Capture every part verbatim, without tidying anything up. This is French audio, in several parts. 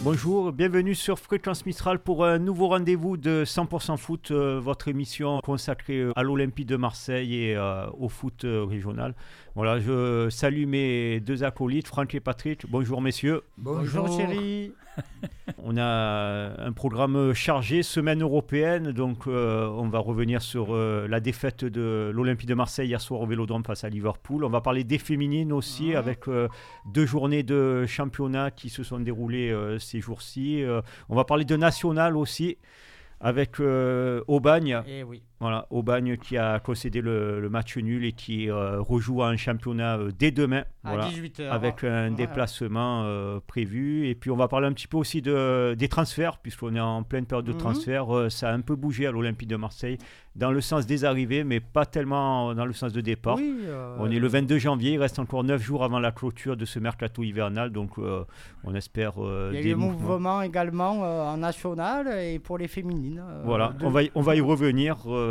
Bonjour, bienvenue sur Fréquence Mistral pour un nouveau rendez-vous de cent pour cent foot, euh, votre émission consacrée à l'Olympique de Marseille et euh, au foot euh, régional. Voilà, je salue mes deux acolytes, Franck et Patrick. Bonjour messieurs. Bonjour, Bonjour chérie. On a un programme chargé, semaine européenne, donc euh, on va revenir sur euh, la défaite de l'Olympique de Marseille hier soir au Vélodrome face à Liverpool. On va parler des féminines aussi, mmh. avec euh, deux journées de championnat qui se sont déroulées euh, ces jours-ci. Euh, on va parler de national aussi, avec euh, Aubagne. Eh oui. Voilà, Aubagne qui a concédé le, le match nul et qui euh, rejoue un championnat euh, dès demain, à voilà, dix-huit heures. avec un ouais. déplacement euh, prévu. Et puis on va parler un petit peu aussi de, des transferts, puisqu'on est en pleine période de mm-hmm. transfert. Euh, ça a un peu bougé à l'Olympique de Marseille, dans le sens des arrivées, mais pas tellement dans le sens de départ. Oui, euh, on est le vingt-deux janvier, il reste encore neuf jours avant la clôture de ce mercato hivernal, donc euh, on espère euh, il y a des eu mouvements. mouvement également euh, en national et pour les féminines. Euh, voilà, de... on, va y, on va y revenir. Euh,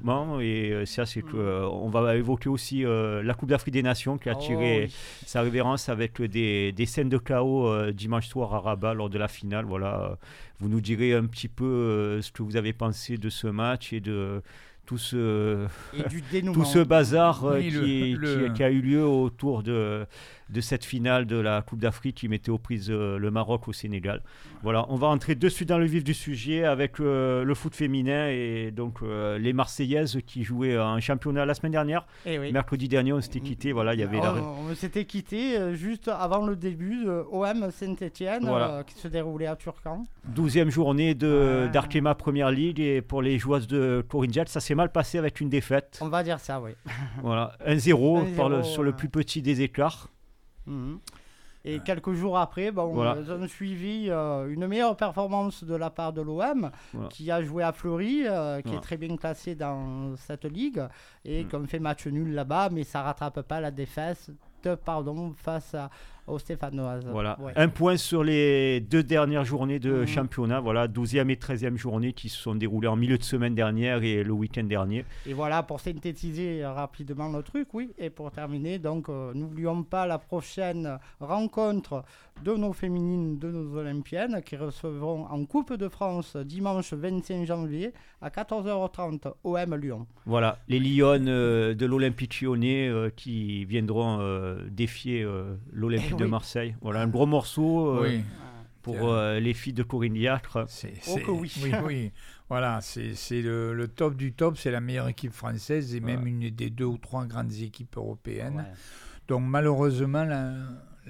et ça c'est que euh, on va évoquer aussi euh, la Coupe d'Afrique des Nations qui a tiré oh, oui. sa révérence avec des, des scènes de chaos euh, dimanche soir à Rabat lors de la finale. Voilà, vous nous direz un petit peu euh, ce que vous avez pensé de ce match et de tout ce, et du tout ce bazar euh, oui, qui, le, le... Qui, qui a eu lieu autour de, de cette finale de la Coupe d'Afrique qui mettait aux prises euh, le Maroc au Sénégal. Voilà, on va entrer de suite dans le vif du sujet avec euh, le foot féminin et donc euh, les Marseillaises qui jouaient un championnat la semaine dernière. Et oui. Mercredi dernier, on s'était quitté. Voilà, il y avait on, la... on s'était quitté euh, juste avant le début de O M Saint-Etienne voilà. euh, qui se déroulait à Turcan. douzième journée de, ah. d'Arkema Première Ligue et pour les joueuses de Corinne Jet, ça s'est mal passé avec une défaite. On va dire ça, oui. Voilà, un zéro, un zéro le, sur le ouais. plus petit des écarts. Mmh. Et quelques jours après, bon, voilà. ils ont suivi euh, une meilleure performance de la part de l'O M, voilà. qui a joué à Fleury, euh, qui voilà. est très bien classé dans cette ligue, et mmh. qui ont fait match nul là-bas, mais ça ne rattrape pas la défaite pardon, face à, aux Stéphanoises. Voilà. Ouais. Un point sur les deux dernières journées de mmh. championnat, voilà, douzième et treizième journée qui se sont déroulées en milieu de semaine dernière et le week-end dernier. Et voilà, pour synthétiser rapidement le truc, oui, et pour terminer, donc euh, n'oublions pas la prochaine rencontre de nos féminines, de nos olympiennes, qui recevront en Coupe de France dimanche vingt-cinq janvier à quatorze heures trente, O M Lyon. Voilà, les Lyonnes euh, de l'Olympique lyonnais euh, qui viendront euh, défier euh, l'Olympique eh de oui. Marseille. Voilà, un gros morceau euh, oui. pour euh, les filles de Corinne Diacre. C'est, c'est... Oh que oui. oui, oui. Voilà, c'est, c'est le, le top du top, c'est la meilleure équipe française et ouais. même une des deux ou trois grandes équipes européennes. Ouais. Donc malheureusement, la, la,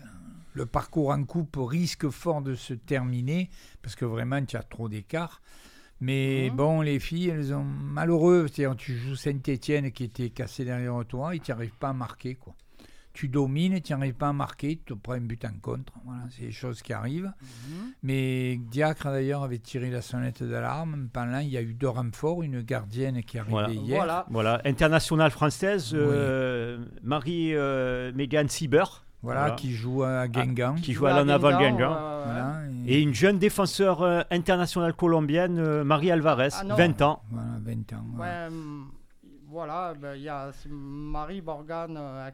le parcours en coupe risque fort de se terminer parce que vraiment, il y a trop d'écart. Mais mmh. bon, les filles, elles ont malheureux. C'est-à-dire, tu joues Saint-Etienne qui était cassé derrière toi, et tu n'arrives pas à marquer, quoi. Tu domines, tu n'arrives pas à marquer, tu te prends un but en contre. Voilà, c'est des choses qui arrivent. Mmh. Mais Diacre, d'ailleurs, avait tiré la sonnette d'alarme. Pendant, il y a eu deux renforts, une gardienne qui est arrivée voilà. hier. Voilà. voilà, internationale française, oui. euh, Marie-Mégane euh, Sieber. Voilà, voilà, qui joue à Guingamp. Ah, qui joue à l'en avant Guingamp. Euh, voilà, et... et une jeune défenseur euh, internationale colombienne, euh, Marie Alvarez, ah, vingt ans. Voilà, vingt ans. Voilà, ouais, hum, voilà ben, y a Marie Borgane, euh, et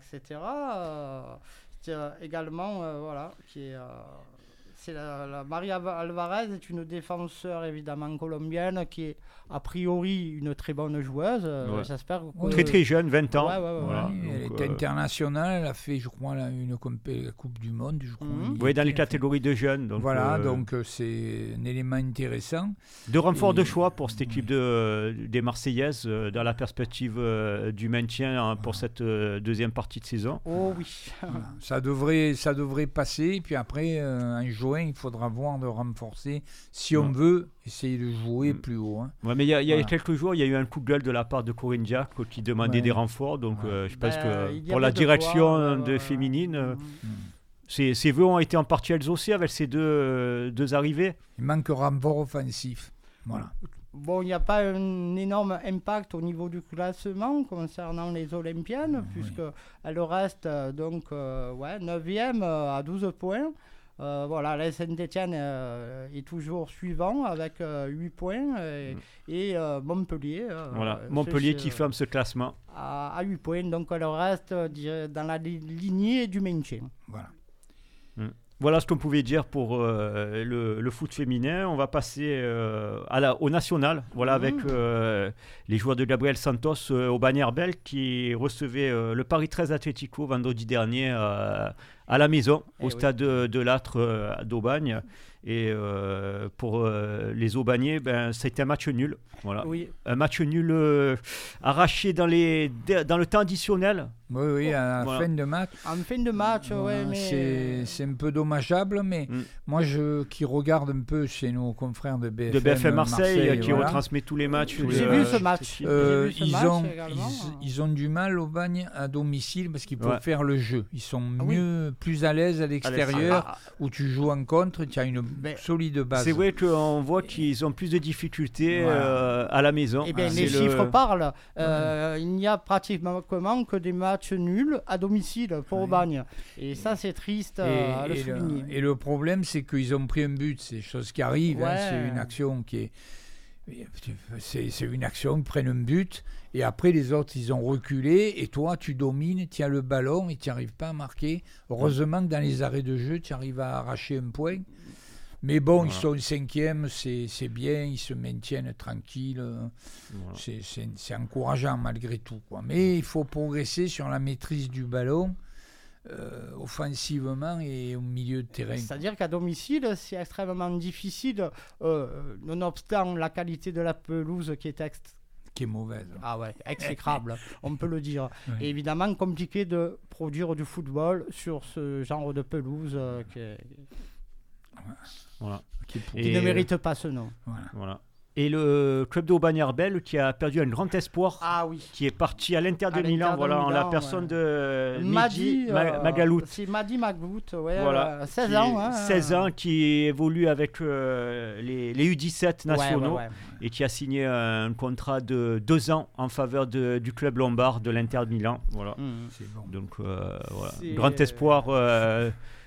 cetera. Euh, également, euh, voilà, qui est... Euh, c'est la, la Marie Alvarez est une défenseur évidemment colombienne qui est a priori une très bonne joueuse. Ouais. J'espère que... oui. Très très jeune, vingt ans. Ouais, ouais, ouais, voilà. Oui, elle donc, est euh... internationale, elle a fait je crois la, une compé- la Coupe du Monde. Je crois, mmh. Oui, dans les catégories de jeunes. Donc, voilà, euh... donc euh, c'est un élément intéressant. De renfort Et... de choix pour cette équipe de, des Marseillaises euh, dans la perspective euh, du maintien hein, pour voilà. cette euh, deuxième partie de saison. Oh oui. Voilà. ça, devrait, ça devrait passer, puis après euh, en juin il faudra voir de renforcer si on ouais. veut essayer de jouer mmh. plus haut. Hein. Ouais, mais il y a, y a voilà. quelques jours, il y a eu un coup de gueule de la part de Corinne Diacre qui demandait ouais. des renforts. Donc, ouais. euh, je pense bah, que pour la direction de, de euh, féminine, euh, mmh. ces, ces vœux ont été en partie exaucés avec ces deux, euh, deux arrivées. Il manque un renfort offensif. Voilà. Bon, il n'y a pas un énorme impact au niveau du classement concernant les Olympiennes, mmh, puisqu'elles oui. restent donc euh, ouais, neuvième euh, à douze points. Euh, voilà, la Saint-Etienne euh, est toujours suivant avec euh, huit points et, mmh. et euh, Montpellier. Euh, voilà, Montpellier c'est, qui c'est, ferme ce classement. À, à huit points, donc elle reste dans la lignée du maintien. Voilà. Mmh. Voilà ce qu'on pouvait dire pour euh, le, le foot féminin. On va passer euh, à la, au national, voilà, mmh. avec euh, les joueurs de Gabriel Santos euh, au Bagnes-Herbel qui recevaient euh, le Paris treize Atlético vendredi dernier euh, à la maison, au eh stade oui. de, de l'Âtre euh, d'Aubagne. Et euh, pour euh, les Aubagnais, ben, c'était un match nul. Voilà. Oui. Un match nul euh, arraché dans, les, dans le temps additionnel. Oui, oui, à la voilà. fin de match. En fin de match, voilà, oui. Mais... C'est, c'est un peu dommageable, mais mm. moi, je, qui regarde un peu chez nos confrères de B F M, de B F M Marseille, Marseille qui voilà. retransmet tous les matchs. J'ai vu ce match. Euh, vu ce ils, match ont, ils, ils ont du mal au Bagne à domicile parce qu'ils peuvent ouais. faire le jeu. Ils sont ah, mieux, oui. plus à l'aise à l'extérieur, ah, où tu joues en contre, tu as une mais solide base. C'est vrai qu'on voit qu'ils ont plus de difficultés ouais. euh, à la maison. Eh bien, ah, les chiffres le... parlent. Euh, ouais. Il n'y a pratiquement que des matchs nuls à domicile pour ouais. Aubagne. Et ça, c'est triste et, à le et souligner. Le, et le problème, c'est qu'ils ont pris un but. C'est chose qui arrive. Ouais. Hein, c'est une action qui est... C'est, c'est une action, ils prennent un but. Et après, les autres, ils ont reculé. Et toi, tu domines, tu as le ballon et tu n'arrives pas à marquer. Heureusement que dans les arrêts de jeu, tu arrives à arracher un point. Mais bon, voilà. Ils sont cinquième, c'est, c'est bien, ils se maintiennent tranquilles. Voilà. C'est, c'est, c'est encourageant malgré tout, quoi. Mais il faut progresser sur la maîtrise du ballon, euh, offensivement et au milieu de terrain. C'est-à-dire qu'à domicile, c'est extrêmement difficile, euh, nonobstant la qualité de la pelouse qui est ext- qui est mauvaise. Ah ouais, exécrable, on peut le dire. Ouais. Et évidemment, compliqué de produire du football sur ce genre de pelouse euh, qui est... Voilà. Qui, qui ne mérite pas ce nom. Voilà. Voilà. Et le club d'Aubagne-Herbel qui a perdu un grand espoir, ah, oui. qui est parti à l'Inter de à Milan, l'Inter voilà, de Milan, en la personne ouais. de Madi euh, Magalout. C'est Madi Magalout, ouais, voilà, euh, seize ans. Hein, seize ans, qui évolue avec euh, les, les U dix-sept nationaux ouais, ouais, ouais. et qui a signé un contrat de deux ans en faveur de, du club lombard de l'Inter de Milan. Voilà. Mmh. C'est bon. Donc, euh, voilà. Grand espoir euh,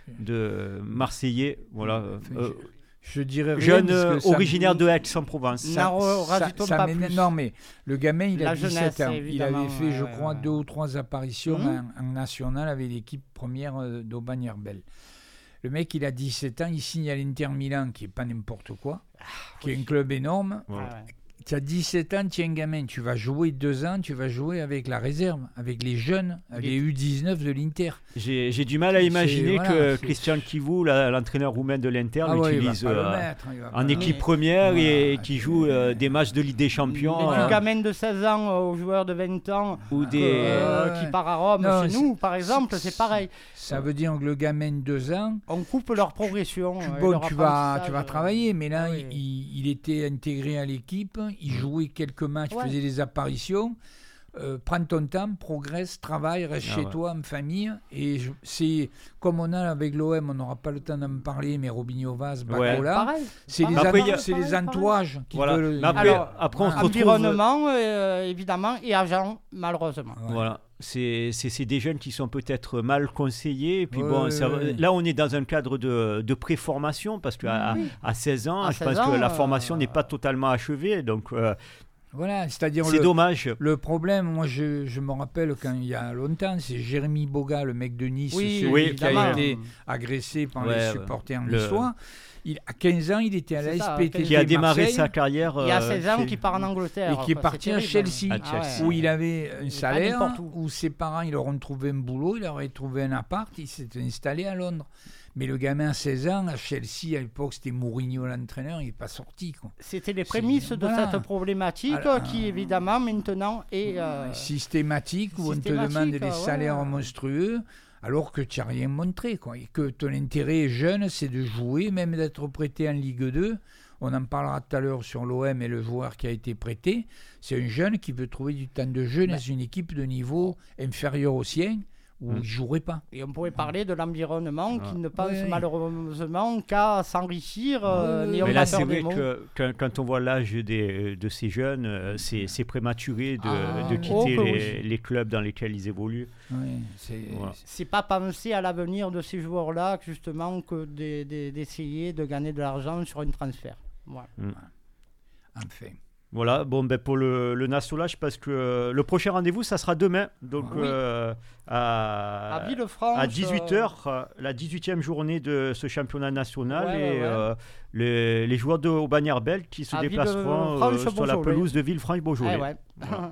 de Marseillais. Voilà. Euh, Je dirais rien jeune euh, originaire me... de Aix-en-Provence. Ça, ça, ça, ça pas plus. Non, mais le gamin, il a dix-sept ans. Il avait fait, je ouais, crois, ouais. deux ou trois apparitions mmh. en, en national avec l'équipe première euh, d'Aubagne-Herbel. Le mec, il a dix-sept ans, il signe à l'Inter Milan, qui n'est pas n'importe quoi, ah, qui oui. est un club énorme. Ouais. Tu as dix-sept ans, tu es un gamin, tu vas jouer deux ans, tu vas jouer avec la réserve, avec les jeunes, les, les U dix-neuf de l'Inter. J'ai, j'ai du mal à imaginer c'est, que voilà, Christian Kivou, la, l'entraîneur roumain de l'Inter, ah l'utilise ouais, euh, mettre, en équipe première voilà, et qui joue euh, des matchs de Ligue des Champions. Voilà. Un gamin de seize ans euh, aux joueurs de vingt ans ou des, euh, euh, qui part à Rome, non, chez nous, par exemple, c'est, c'est pareil. Ça veut dire que le gamin de deux ans... On coupe leur progression. Tu, bon, tu, vas, tu vas travailler, mais là, ah, oui. il, il était intégré à l'équipe, il jouait quelques matchs, ouais. faisait des apparitions. Euh, prends ton temps, progresse, travaille, reste ah chez ouais. toi en famille. Et je, c'est comme on a avec l'O M, on n'aura pas le temps d'en parler, mais Robinho Vaz, Bacola, ouais. c'est, pareil, les, pareil, an- c'est pareil, les entourages qui voilà. veulent. Mais après, Alors, après on se retrouve... environnement, euh, évidemment, et agent, malheureusement. Ouais. Voilà. C'est, c'est, c'est des jeunes qui sont peut-être mal conseillés. Et puis ouais, bon, ça, ouais. Là, on est dans un cadre de, de préformation parce qu'à oui. à, à seize ans, à je pense ans, que la formation euh... n'est pas totalement achevée. Donc, euh, voilà, c'est-à-dire c'est le, dommage. Le problème, moi, je, je me rappelle quand il y a longtemps, c'est Jérémy Boga, le mec de Nice, oui, celui oui, qui a été agressé par ouais, les supporters ouais. en histoire. Il, à quinze ans, il était à la S P T. Qui a démarré Marseille, sa carrière. Il y a seize ans, qui part en Angleterre. Et qui est parti à Chelsea, à Chelsea, où il avait un salaire, où. où ses parents ils leur ont trouvé un boulot, il leur avait trouvé un appart, il s'est installé à Londres. Mais le gamin à seize ans, à Chelsea, à l'époque, c'était Mourinho l'entraîneur, il n'est pas sorti. Quoi. C'était les prémices c'est, de voilà. cette problématique Alors, qui, évidemment, maintenant est... Euh, systématique, où on te demande des ouais. salaires monstrueux, alors que tu n'as rien montré. Quoi. Et que ton intérêt jeune, c'est de jouer, même d'être prêté en Ligue deux. On en parlera tout à l'heure sur l'O M et le joueur qui a été prêté. C'est un jeune qui veut trouver du temps de jeu dans ben. une équipe de niveau inférieur au sien, où mmh. il ne jouerait pas. Et on pourrait parler de l'environnement ah. qui ne pense oui. malheureusement qu'à s'enrichir. Euh, oui. Mais là, c'est vrai que quand, quand on voit l'âge des, de ces jeunes, euh, c'est, c'est prématuré de, ah, de quitter oh, les, oui. les clubs dans lesquels ils évoluent. Oui, c'est... Voilà. c'est pas penser à l'avenir de ces joueurs-là, justement, que de, de, d'essayer de gagner de l'argent sur une transfert. Voilà. Mmh. Enfin. Voilà, bon, ben pour le, le national, je pense que euh, le prochain rendez-vous, ça sera demain, donc Oui. euh, à, À Villefranche. à dix-huit heures, euh, la dix-huitième journée de ce championnat national, Ouais, et ouais, ouais. euh, les, les joueurs de Aubagne-Arbel qui se À déplaceront euh, Villefranche, sur la Beaujolais. pelouse de Villefranche-Beaujolais. Eh ouais. Voilà.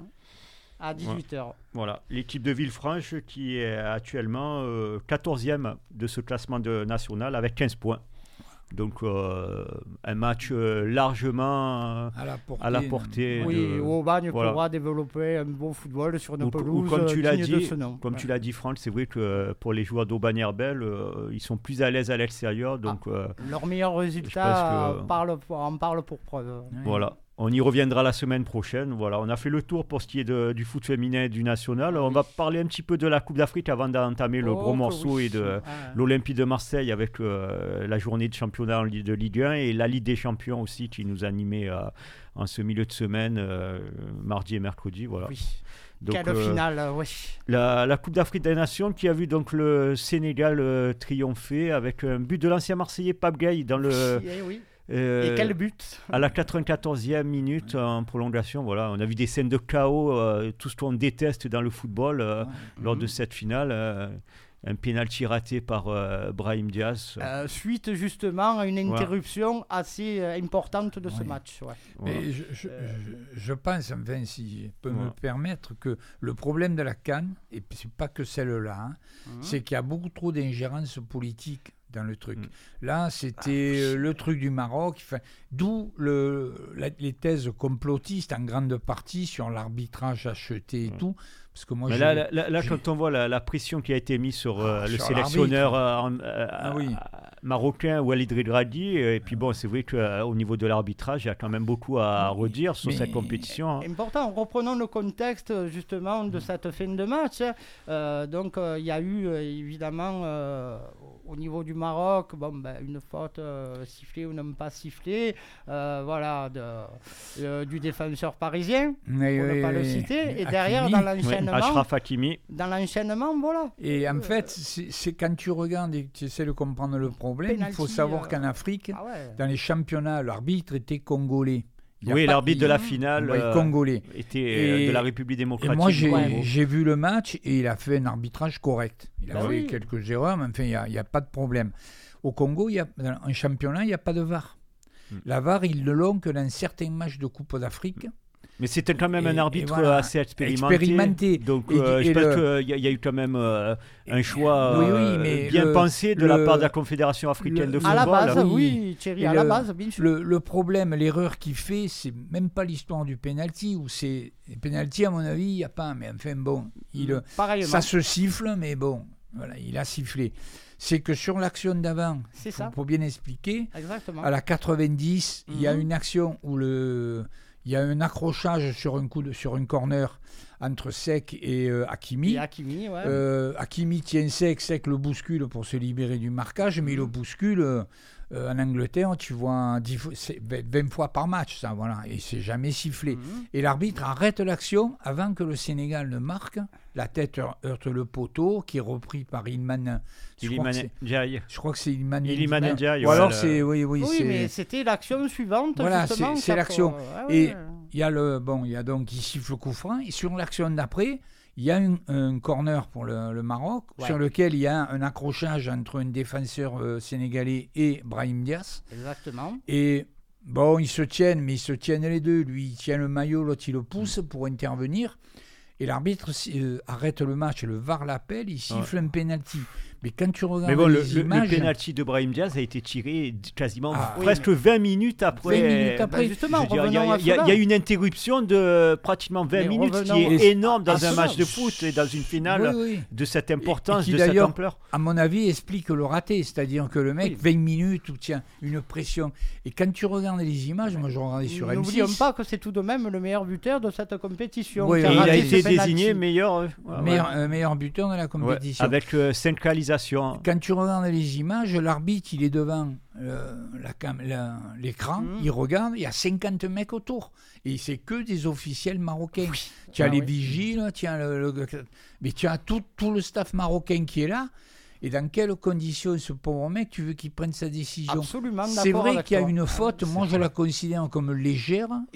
À dix-huit heures. Voilà, l'équipe de Villefranche qui est actuellement euh, quatorzième de ce classement de national avec quinze points. Donc euh, un match euh, largement euh, À la portée. à la portée. non. Oui, de- Aubagne voilà. pourra développer un bon football sur une Ou- ou pelouse comme tu euh, l'as digne de dit, ce nom. Comme Ouais. tu l'as dit, Franck, c'est vrai que euh, pour les joueurs d'Aubagne-Arbel, euh, ils sont plus à l'aise à l'extérieur. Donc euh, Leurs meilleurs Je résultats pense que- euh, parlent pour- en parlent pour preuve. Ouais. voilà. On y reviendra la semaine prochaine. Voilà, on a fait le tour pour ce qui est de- du foot féminin et du national. On va parler un petit peu de la Coupe d'Afrique avant d'entamer le Oh, gros que morceau oui. et de Ouais. l'Olympique de Marseille avec euh, la journée de championnat en Ligue- de Ligue un et la Ligue des Champions aussi qui nous animait euh, en ce milieu de semaine, euh, mardi et mercredi. Voilà. Oui. Donc, Quelle euh, finale, euh, oui. La, la Coupe d'Afrique des Nations qui a vu donc le Sénégal euh, triompher avec un but de l'ancien Marseillais Pape Gueye dans le, Eh oui. euh, Et quel but. à la quatre-vingt-quatorzième minute en prolongation. Voilà, on a vu des scènes de chaos, euh, tout ce qu'on déteste dans le football euh, Ouais. lors Mhm. de cette finale. euh, un pénalty raté par euh, Brahim Diaz. Euh, suite justement à une interruption assez euh, importante de ce Ouais. match. Ouais. Voilà. Mais je, je, je- je pense, enfin, si je peux me Voilà. le permettre, que le problème de la CAN, et puis c'est pas que celle-là, hein, Mhm. c'est qu'il y a beaucoup trop d'ingérence politique dans le truc. Mm. Là, c'était euh, le truc du Maroc, enfin, d'où le, la- les thèses complotistes en grande partie sur l'arbitrage acheté et Mm. tout. Parce que moi, Mais j'ai- là, là, là, là, j'ai- quand on voit la, la pression qui a été mise sur euh, Ah, le sur sélectionneur euh, en- euh, Ah oui. euh, marocain Walid Regragui, et puis bon, c'est vrai qu'au niveau de l'arbitrage, il y a quand même beaucoup à Mais- redire sur mais- cette compétition. hein. Important, reprenons le contexte justement de cette fin de match. Euh, donc euh, il y a eu euh, évidemment euh, au niveau du Maroc bon, ben, une faute euh, sifflée ou non pas sifflée, euh, voilà, de, euh, du défenseur parisien, Mais, pour ne oui, pas le oui, citer. Et Hakimi. derrière, dans Ouais, l'enchaînement, Achraf Hakimi. dans l'enchaînement, voilà. Et en fait, c'est c'est quand tu regardes et que tu essaies de comprendre le problème, il faut Penalty, savoir euh, qu'en Afrique, Ah ouais. dans les championnats, l'arbitre était congolais. Il y a Oui, pas- l'arbitre de la il- finale ouais, euh, congolais. était Et- euh, de la République Et démocratique. moi, du j'ai Congo. j'ai vu le match et il a fait un arbitrage correct. Il a Bah fait oui. quelques erreurs, mais enfin, il n'y a, il y a pas de problème. Au Congo, il y a, dans un championnat, il n'y a pas de V A R. Hmm. La V A R, ils ne l'ont que dans certains matchs de Coupe d'Afrique. Mais c'était quand même Et- un arbitre et voilà, assez expérimenté. expérimenté. Donc, Et- euh, et je pense le- qu'il y, a- il y a eu quand même euh, un choix Oui, oui, euh, mais bien le- pensé de la le- part de la Confédération africaine le- de À football. la base, oui. oui, Thierry, Et à la le- base, bien sûr. Le, le problème, l'erreur qu'il fait, c'est même pas l'histoire du penalty, où c'est. Les penalty, à mon avis, il n'y a pas, mais enfin bon, il, Pareillement. ça se siffle, mais bon, voilà, il a sifflé. C'est que sur l'action d'avant, C'est pour, ça. pour bien expliquer, Exactement. à la quatre-vingt-dix, il y a Mhm. une action où le, il y a un accrochage sur un coup de, sur un corner entre Sek et euh, Hakimi. Et Hakimi, ouais. Euh, Hakimi tient Sek, Sek le bouscule pour se libérer du marquage, mais il le bouscule. euh, euh, en Angleterre, tu vois dix fois- c'est vingt fois par match, ça, voilà, et c'est jamais sifflé. Mhm. Et l'arbitre arrête l'action avant que le Sénégal ne marque. La tête heur- heurte le poteau, qui est repris par Ilman. Je crois Iliman que c'est- Ndiaye. je crois que c'est Ilman Iliman Ndiaye. Ndiaye, Ou ouais, alors le- c'est oui oui, Oui, c'est mais c'était l'action suivante. Voilà, justement, c'est- c'est ça, l'action. pour- ouais, Et- ouais. il y a le bon, il y a donc il siffle coup franc et sur l'action d'après, il y a un, un corner pour le, le Maroc Ouais. sur lequel il y a un accrochage entre un défenseur euh, sénégalais et Brahim Diaz Exactement. et bon, ils se tiennent mais ils se tiennent les deux, lui il tient le maillot, l'autre il le pousse pour intervenir. Et l'arbitre euh, arrête le match, le V A R l'appelle, il siffle un penalty. Mais quand tu regardes Mais bon, le, les le, images, le penalty de Brahim Diaz a été tiré d- quasiment Ah, oui, presque vingt minutes après. vingt minutes après. Bah, justement, Je veux dire, il y, a- revenons à il y a- cela. il y a une interruption de pratiquement vingt Mais minutes, ce qui revenons est à- énorme dans à un cela. match de foot et dans une finale oui, oui. de cette importance, qui de cette d'ailleurs- ampleur. à mon avis, explique le raté. C'est-à-dire que le mec, Oui. vingt minutes, ou tiens, une pression. Et quand tu regardes les images, moi je regardais sur M six. N'oublions pas que c'est tout de même le meilleur buteur de cette compétition. Oui, qui Et il a raté été ce penalty. désigné meilleur, euh, ouais, Meilleur, ouais. euh, meilleur buteur de la Ouais, compétition. avec euh, cinq réalisations. Quand tu regardes les images, l'arbitre, il est devant euh, la cam- la- l'écran, Mhm. il regarde, il y a cinquante mecs autour. Et c'est que des officiels marocains. Tu as Ah les oui. vigiles, tu as le, le- mais tu as tout, tout le staff marocain qui est là. Et dans quelles conditions ce pauvre mec, tu veux qu'il prenne sa décision? Absolument C'est d'accord vrai avec qu'il y a toi. une faute, Ah, moi c'est je vrai. la considère comme légère, et je-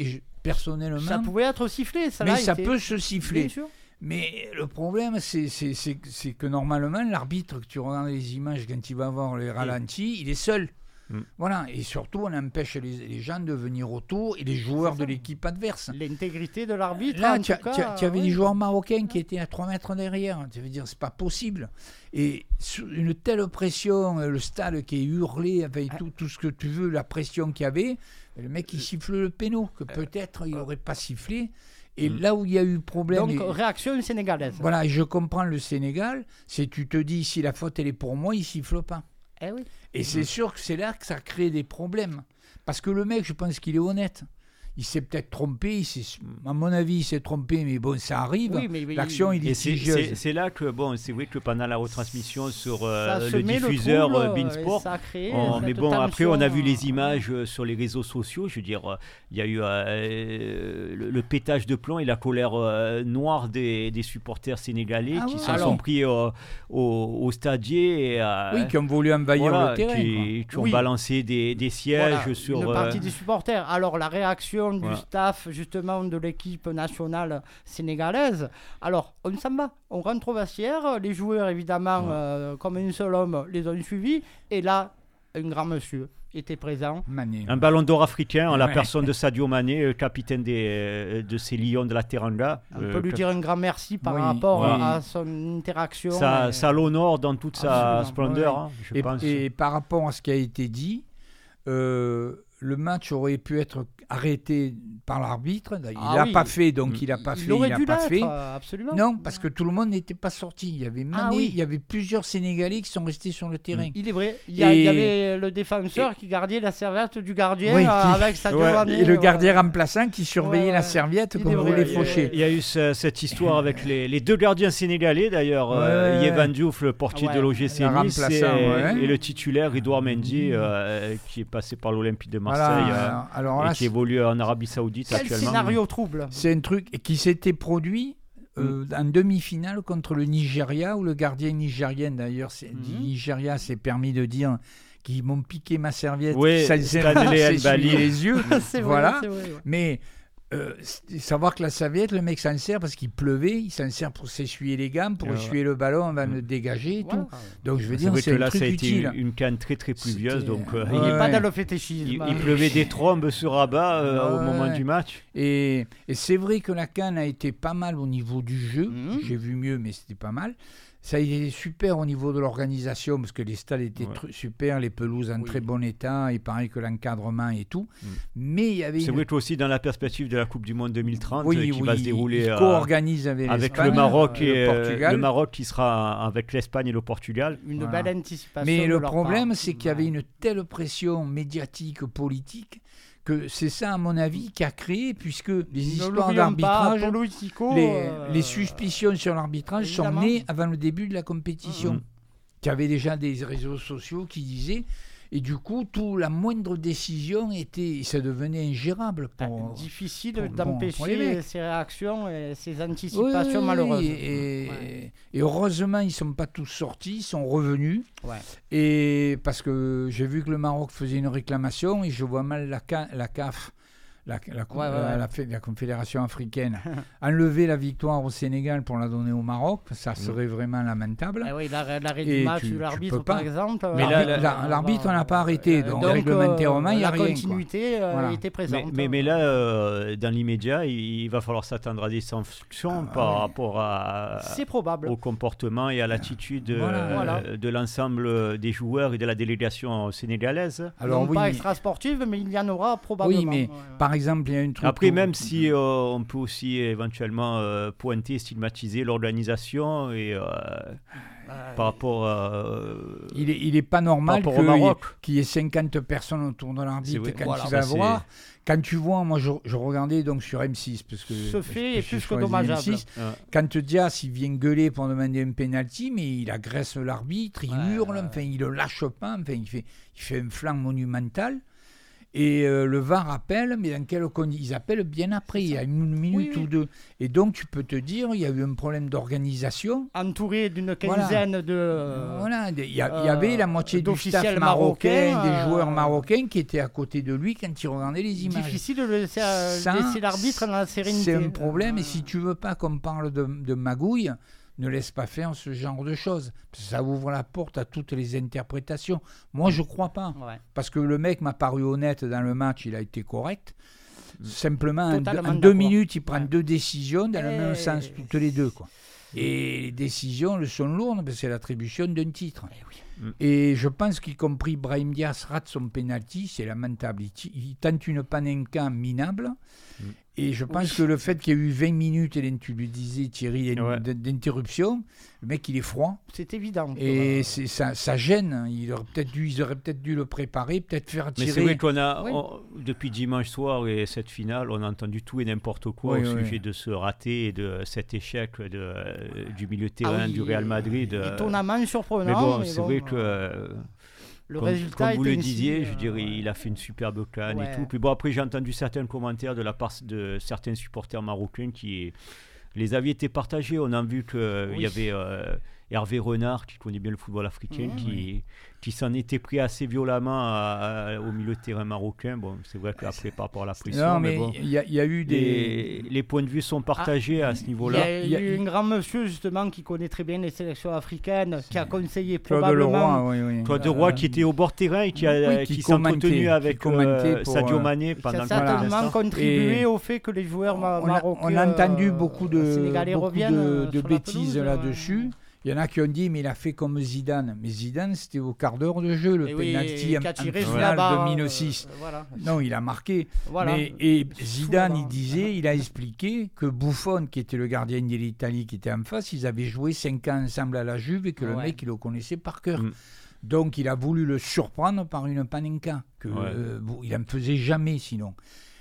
personnellement. Ça pouvait être sifflé, ça. Mais là, ça était... peut se siffler. Bien sûr. Mais le problème, c'est, c'est, c'est, c'est que normalement, l'arbitre, que tu regardes les images quand il va voir les ralentis, il est seul. Mm. Voilà, et surtout, on empêche les, les gens de venir autour et les joueurs de l'équipe adverse. L'intégrité de l'arbitre. Là, tu avais oui. des joueurs marocains qui étaient à trois mètres derrière. Tu veux dire, c'est pas possible. Et une telle pression, le stade qui est hurlé, avec tout, tout ce que tu veux, la pression qu'il y avait, le mec il siffle le péno, que peut-être il n'aurait pas sifflé. Et mmh. là où il y a eu problème... Donc, et, réaction sénégalaise. Voilà, et je comprends le Sénégal, c'est tu te dis, si la faute elle est pour moi, il ne siffle pas. Eh oui. Et mmh. c'est sûr que c'est là que ça crée des problèmes. Parce que le mec, je pense qu'il est honnête. Il s'est peut-être trompé, il s'est, à mon avis, il s'est trompé, mais bon, ça arrive. Oui, mais, mais, L'action, il est litigieuse. C'est, c'est là que, bon, c'est vrai que pendant la retransmission sur euh, le diffuseur le Beansport, on, mais bon, après, on a vu les images euh, sur les réseaux sociaux. Je veux dire, il y a eu euh, le, le pétage de plomb et la colère euh, noire des, des supporters sénégalais ah, qui ouais. s'en Alors, sont pris euh, au, au stadier. Et, euh, oui, qui ont voulu envahir voilà, le terrain. Qui, qui ont oui. balancé des, des sièges voilà, sur... Une euh, partie des supporters. Alors, la réaction du voilà. staff justement de l'équipe nationale sénégalaise. Alors, on s'en va, on rentre au vestiaire, les joueurs évidemment, ouais. euh, comme un seul homme, les ont suivis, et là, un grand monsieur était présent. Mané. Un ballon d'or africain en ouais. la personne de Sadio Mané, le capitaine des, de ces Lions de la Teranga. On euh, peut lui dire un grand merci par oui, rapport oui. à son interaction. Ça, et... ça l'honore dans toute sa splendeur, ouais. hein, je et, pense. Et par rapport à ce qui a été dit, euh, le match aurait pu être arrêté par l'arbitre. Il ah l'a oui. pas fait, donc il n'a pas il fait. Il n'a pas fait. Absolument. Non, parce que tout le monde n'était pas sorti. Il y avait Mané, ah oui. il y avait plusieurs Sénégalais qui sont restés sur le terrain. Il est vrai. Il y, a, et... il y avait le défenseur et... qui gardait la serviette du gardien oui, qui... avec sa ouais. Et le gardien ouais. remplaçant qui surveillait ouais, la serviette ouais. comme vous les faucher. Il y a eu ce, cette histoire avec les, les deux gardiens sénégalais d'ailleurs, ouais. euh, Yvan Diouf, le portier ouais. de l'O G C Nice, et, ouais. et le titulaire Edouard Mendy, euh, qui est passé par l'Olympique de Marseille voilà. euh, Alors là, et qui évolue en Arabie Saoudite Quel actuellement. Scénario trouble. C'est un truc qui s'était produit euh, mm. en demi-finale contre le Nigeria, où le gardien nigérien, d'ailleurs, c'est, mm. du Nigeria s'est permis de dire qu'ils m'ont piqué ma serviette, oui, ça s'est les yeux. c'est voilà. Vrai, c'est vrai, ouais. Mais euh, savoir que la serviette, le mec s'en sert parce qu'il pleuvait, il s'en sert pour s'essuyer les gammes, pour ouais. essuyer le ballon, on va mm. le dégager et ouais. tout. Donc je veux dire, c'est, c'est que un là, truc ça a utile. été une canne très très pluvieuse, donc euh, il n'est pas dans le fétichisme. Il, il pleuvait des trombes sur Rabat euh, ouais. au moment du match. Et, et c'est vrai que la canne a été pas mal au niveau du jeu. Mm. J'ai vu mieux, mais c'était pas mal. Ça a été super au niveau de l'organisation parce que les stades étaient ouais. tr- super, les pelouses en oui. très bon état, et pareil que l'encadrement et tout. Mm. Mais il y avait. C'est une... vrai qu'aussi dans la perspective de la Coupe du Monde deux mille trente oui, qui oui, va se dérouler. Il co-organise avec, avec le Maroc et le Portugal. Le Maroc qui sera avec l'Espagne et le Portugal. Une voilà. belle anticipation. Mais le problème, part. c'est qu'il y avait une telle pression médiatique, politique. Que c'est ça, à mon avis, qui a créé, puisque les histoires d'arbitrage, pas, politico, les, euh, les suspicions sur l'arbitrage évidemment. sont nées avant le début de la compétition. Mmh. Il y avait déjà des réseaux sociaux qui disaient, et du coup, tout, la moindre décision était, ça devenait ingérable. Pour, difficile pour, d'empêcher bon, ces réactions et ces anticipations oui, malheureuses. Et, ouais. et heureusement, ils ne sont pas tous sortis, ils sont revenus. Ouais. Et parce que j'ai vu que le Maroc faisait une réclamation et je vois mal la, la C A F, la, la, ouais, ouais, la, ouais. la, la Confédération africaine, enlever la victoire au Sénégal pour la donner au Maroc. Ça serait mmh. vraiment lamentable. Eh oui, l'arrêt du match de l'arbitre, par exemple. Mais là, la, la, l'arbitre, on n'a pas arrêté. Donc, donc réglementairement, il n'y a rien. La continuité euh, voilà. était présente. Mais, mais, mais là, euh, dans l'immédiat, il va falloir s'attendre à des sanctions ah, par ouais. rapport à, C'est probable. au comportement et à l'attitude voilà, euh, voilà. de l'ensemble des joueurs et de la délégation sénégalaise. Alors, non oui, pas mais... extra-sportive, mais il y en aura probablement. Oui, mais ouais. par exemple, il y a une truc. Après, où... même si euh, on peut aussi éventuellement euh, pointer, stigmatiser l'organisation et euh, euh, par rapport à. Euh, il est, il est pas normal qu'il y, qu'il y ait cinquante personnes autour de l'arbitre quand voilà, tu vas voir. Quand tu vois, moi je, je regardais donc sur M six parce que ce fait est plus que dommageable. M six, ouais. Quand Dias il vient gueuler pour demander un penalty, mais il agresse l'arbitre, il ouais, hurle, ouais. enfin il le lâche pas, enfin il fait, il fait un flanc monumental. Et euh, le V A R appelle, mais dans quel ils appellent bien après, il y a une minute oui, ou deux. Et donc, tu peux te dire, il y a eu un problème d'organisation. Entouré d'une quinzaine voilà. de... Euh, voilà, il y, a, il y avait la moitié du staff marocain, marocain des joueurs euh, marocains qui étaient à côté de lui quand il regardait les images. Difficile de laisser, Ça, laisser l'arbitre dans la sérénité. C'est un problème, euh, et si tu veux pas qu'on parle de, de magouille, ne laisse pas faire ce genre de choses. Ça ouvre la porte à toutes les interprétations. Moi, je ne crois pas. Ouais. Parce que le mec m'a paru honnête dans le match, il a été correct. Mmh. Simplement, en, en deux minutes, il prend ouais. deux décisions dans Et... le même sens, toutes les deux. Quoi. Et les décisions le sont lourdes, parce que c'est l'attribution d'un titre. Et, oui. mmh. Et je pense qu'y compris Brahim Diaz rate son penalty, c'est lamentable. Il, il tente une panenka minable. Mmh. Et je pense oui. que le fait qu'il y ait eu vingt minutes, et tu lui disais, Thierry, ouais. d'interruption, le mec, il est froid. C'est évident. Et c'est, ça, ça gêne. Il aurait peut-être dû, ils auraient peut-être dû le préparer, peut-être faire tirer. Mais c'est vrai qu'on a, oui. on, depuis dimanche soir et cette finale, on a entendu tout et n'importe quoi oui, au oui. sujet de ce raté et de cet échec de, euh, du milieu de terrain ah oui, du Real Madrid. Étonnamment surprenant. Mais bon, mais c'est bon, vrai que... Euh, Le comme, résultat comme vous le ainsi, disiez, euh, je dirais, il a fait une superbe canne ouais. et tout. Puis bon, après, j'ai entendu certains commentaires de la part de certains supporters marocains qui... Les avis étaient partagés. On a vu qu'il oui. y avait euh, Hervé Renard, qui connaît bien le football africain, mmh, qui, oui. qui s'en était pris assez violemment à, à, au milieu de terrain marocain. Bon, c'est vrai qu'après, par rapport à la pression, non, mais, mais bon, il y, y a eu des... Les, les points de vue sont partagés ah, à ce niveau-là. Il y a, y a eu un grand monsieur, justement, qui connaît très bien les sélections africaines, qui a conseillé Claude probablement... Leroy, oui, oui. Claude Leroy, euh, qui était au bord terrain et qui, a, oui, qui, qui s'est entretenu avec euh, pour, Sadio Mané pendant le match. Ça a certainement contribué et au fait que les joueurs ma- marocains... On a entendu beaucoup de, beaucoup de, de bêtises pelouse, là-dessus. Ouais. Il y en a qui ont dit, mais il a fait comme Zidane. Mais Zidane, c'était au quart d'heure de jeu, le penalty en, en finale deux mille six. Euh, voilà. Non, il a marqué. Voilà. Mais, et Zidane, il disait, il a expliqué que Buffon, qui était le gardien de l'Italie, qui était en face, ils avaient joué cinq ans ensemble à la Juve et que ouais. le mec, il le connaissait par cœur. Mm. Donc, il a voulu le surprendre par une panenka. Que, ouais. euh, bon, il n'en faisait jamais, sinon.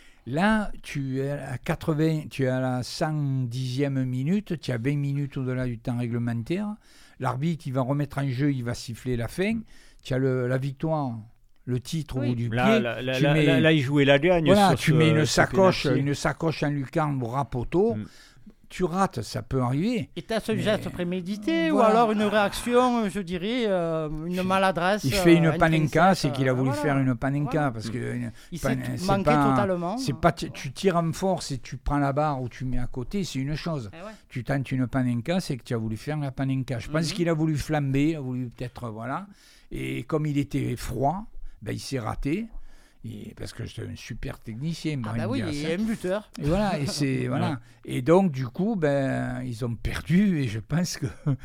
Là, tu es à quatre-vingts, tu es à la cent dixième minute, tu as vingt minutes au-delà du temps réglementaire. L'arbitre, il va remettre en jeu, il va siffler la fin. Tu as le, la victoire, le titre oui. au bout du là, pied. Là, là, tu là, mets, là, là, il jouait la gagne. Voilà, sur tu ce, mets une ce sacoche, pénalty. une sacoche en lucarne au rapoteau. Mm. Tu rates, ça peut arriver. Et tu as ce mais... geste prémédité voilà. ou alors une réaction, je dirais, euh, une maladresse. Il fait une euh, panenka, c'est qu'il a voulu voilà. faire une panenka. Voilà. Parce que une, il pan... s'est manqué pas, totalement. C'est pas, tu, tu tires en force et tu prends la barre ou tu mets à côté, c'est une chose. Eh ouais. Tu tentes une panenka, c'est que tu as voulu faire la panenka. Je pense mm-hmm. qu'il a voulu flamber, il a voulu peut-être, voilà. Et comme il était froid, ben, il s'est raté. Et parce que c'est un super technicien. Ah bah oui, il est un buteur. Et voilà, et c'est voilà. Et donc du coup, ben ils ont perdu et je pense que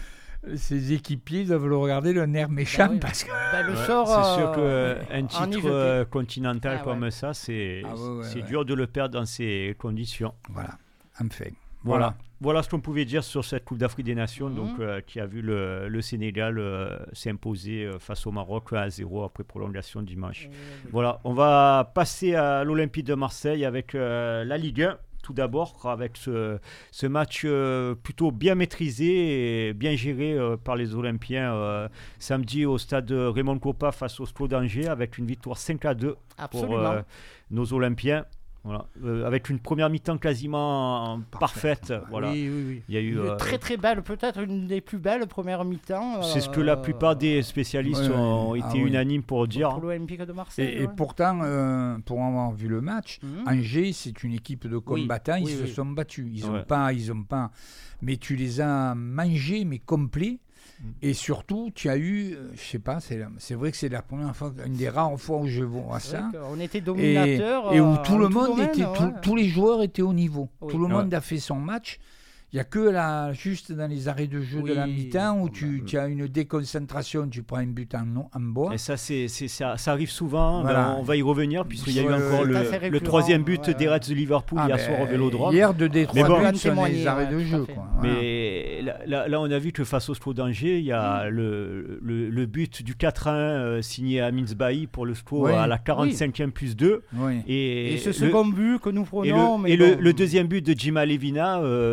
ses équipiers doivent le regarder le nerf méchant bah oui. parce que bah, le ouais, sort. C'est sûr euh, qu'un titre euh, continental ah, comme ouais. ça, c'est ah, ouais, ouais, c'est ouais. dur de le perdre dans ces conditions. Voilà, enfin. Voilà. Voilà. Voilà ce qu'on pouvait dire sur cette Coupe d'Afrique des Nations, mmh. donc, euh, qui a vu le, le Sénégal euh, s'imposer euh, face au Maroc un à zéro après prolongation dimanche. Mmh. Voilà, on va passer à l'Olympique de Marseille avec euh, la Ligue un. Tout d'abord, avec ce, ce match euh, plutôt bien maîtrisé et bien géré euh, par les Olympiens euh, samedi au stade Raymond Kopa face au S C O d'Angers avec une victoire cinq à deux pour euh, nos Olympiens. Voilà. Euh, avec une première mi-temps quasiment parfaite. parfaite voilà. Oui, oui, oui. Il y a eu, une euh, très très belle, peut-être une des plus belles premières mi-temps. Euh, c'est ce que la plupart des spécialistes ouais, ont été ah, unanimes pour dire. Pour l'Olympique de Marseille. Et, ouais. et pourtant, euh, pour avoir vu le match, mm-hmm. Angers, c'est une équipe de combattants. Oui, ils oui, se oui. sont battus. Ils n'ont ouais. pas, ils ont pas. Mais tu les as mangés, mais complets. Et surtout, tu as eu, je sais pas, c'est, c'est vrai que c'est la première fois, une des rares fois où je vois ça. On était dominateurs. Et, et où tout le monde domaine, était, ouais. tout, tous les joueurs étaient au niveau. Oui. Tout le monde ouais. a fait son match. Il n'y a que là, juste dans les arrêts de jeu oui. de la mi-temps où tu, bah, tu as une déconcentration, tu prends un but en, en bois. Et ça, c'est, c'est, ça, ça arrive souvent, voilà. ben, on va y revenir, puisqu'il y a eu ouais, encore le, le troisième but ouais. des Reds de Liverpool ah, hier soir au Vélodrome. Hier, de Détroit, bon, buts sur les arrêts ouais, de jeu. Quoi. Mais voilà. là, là, on a vu que face au S C O d'Angers, il y a mmh. le, le, le but du quatre à un euh, signé à Minsbahi pour le S C O oui. à la quarante-cinquième oui. plus deux. Oui. Et, et ce second but que nous prenons. Et le, mais et bon. le, le deuxième but de Jima Levina, euh,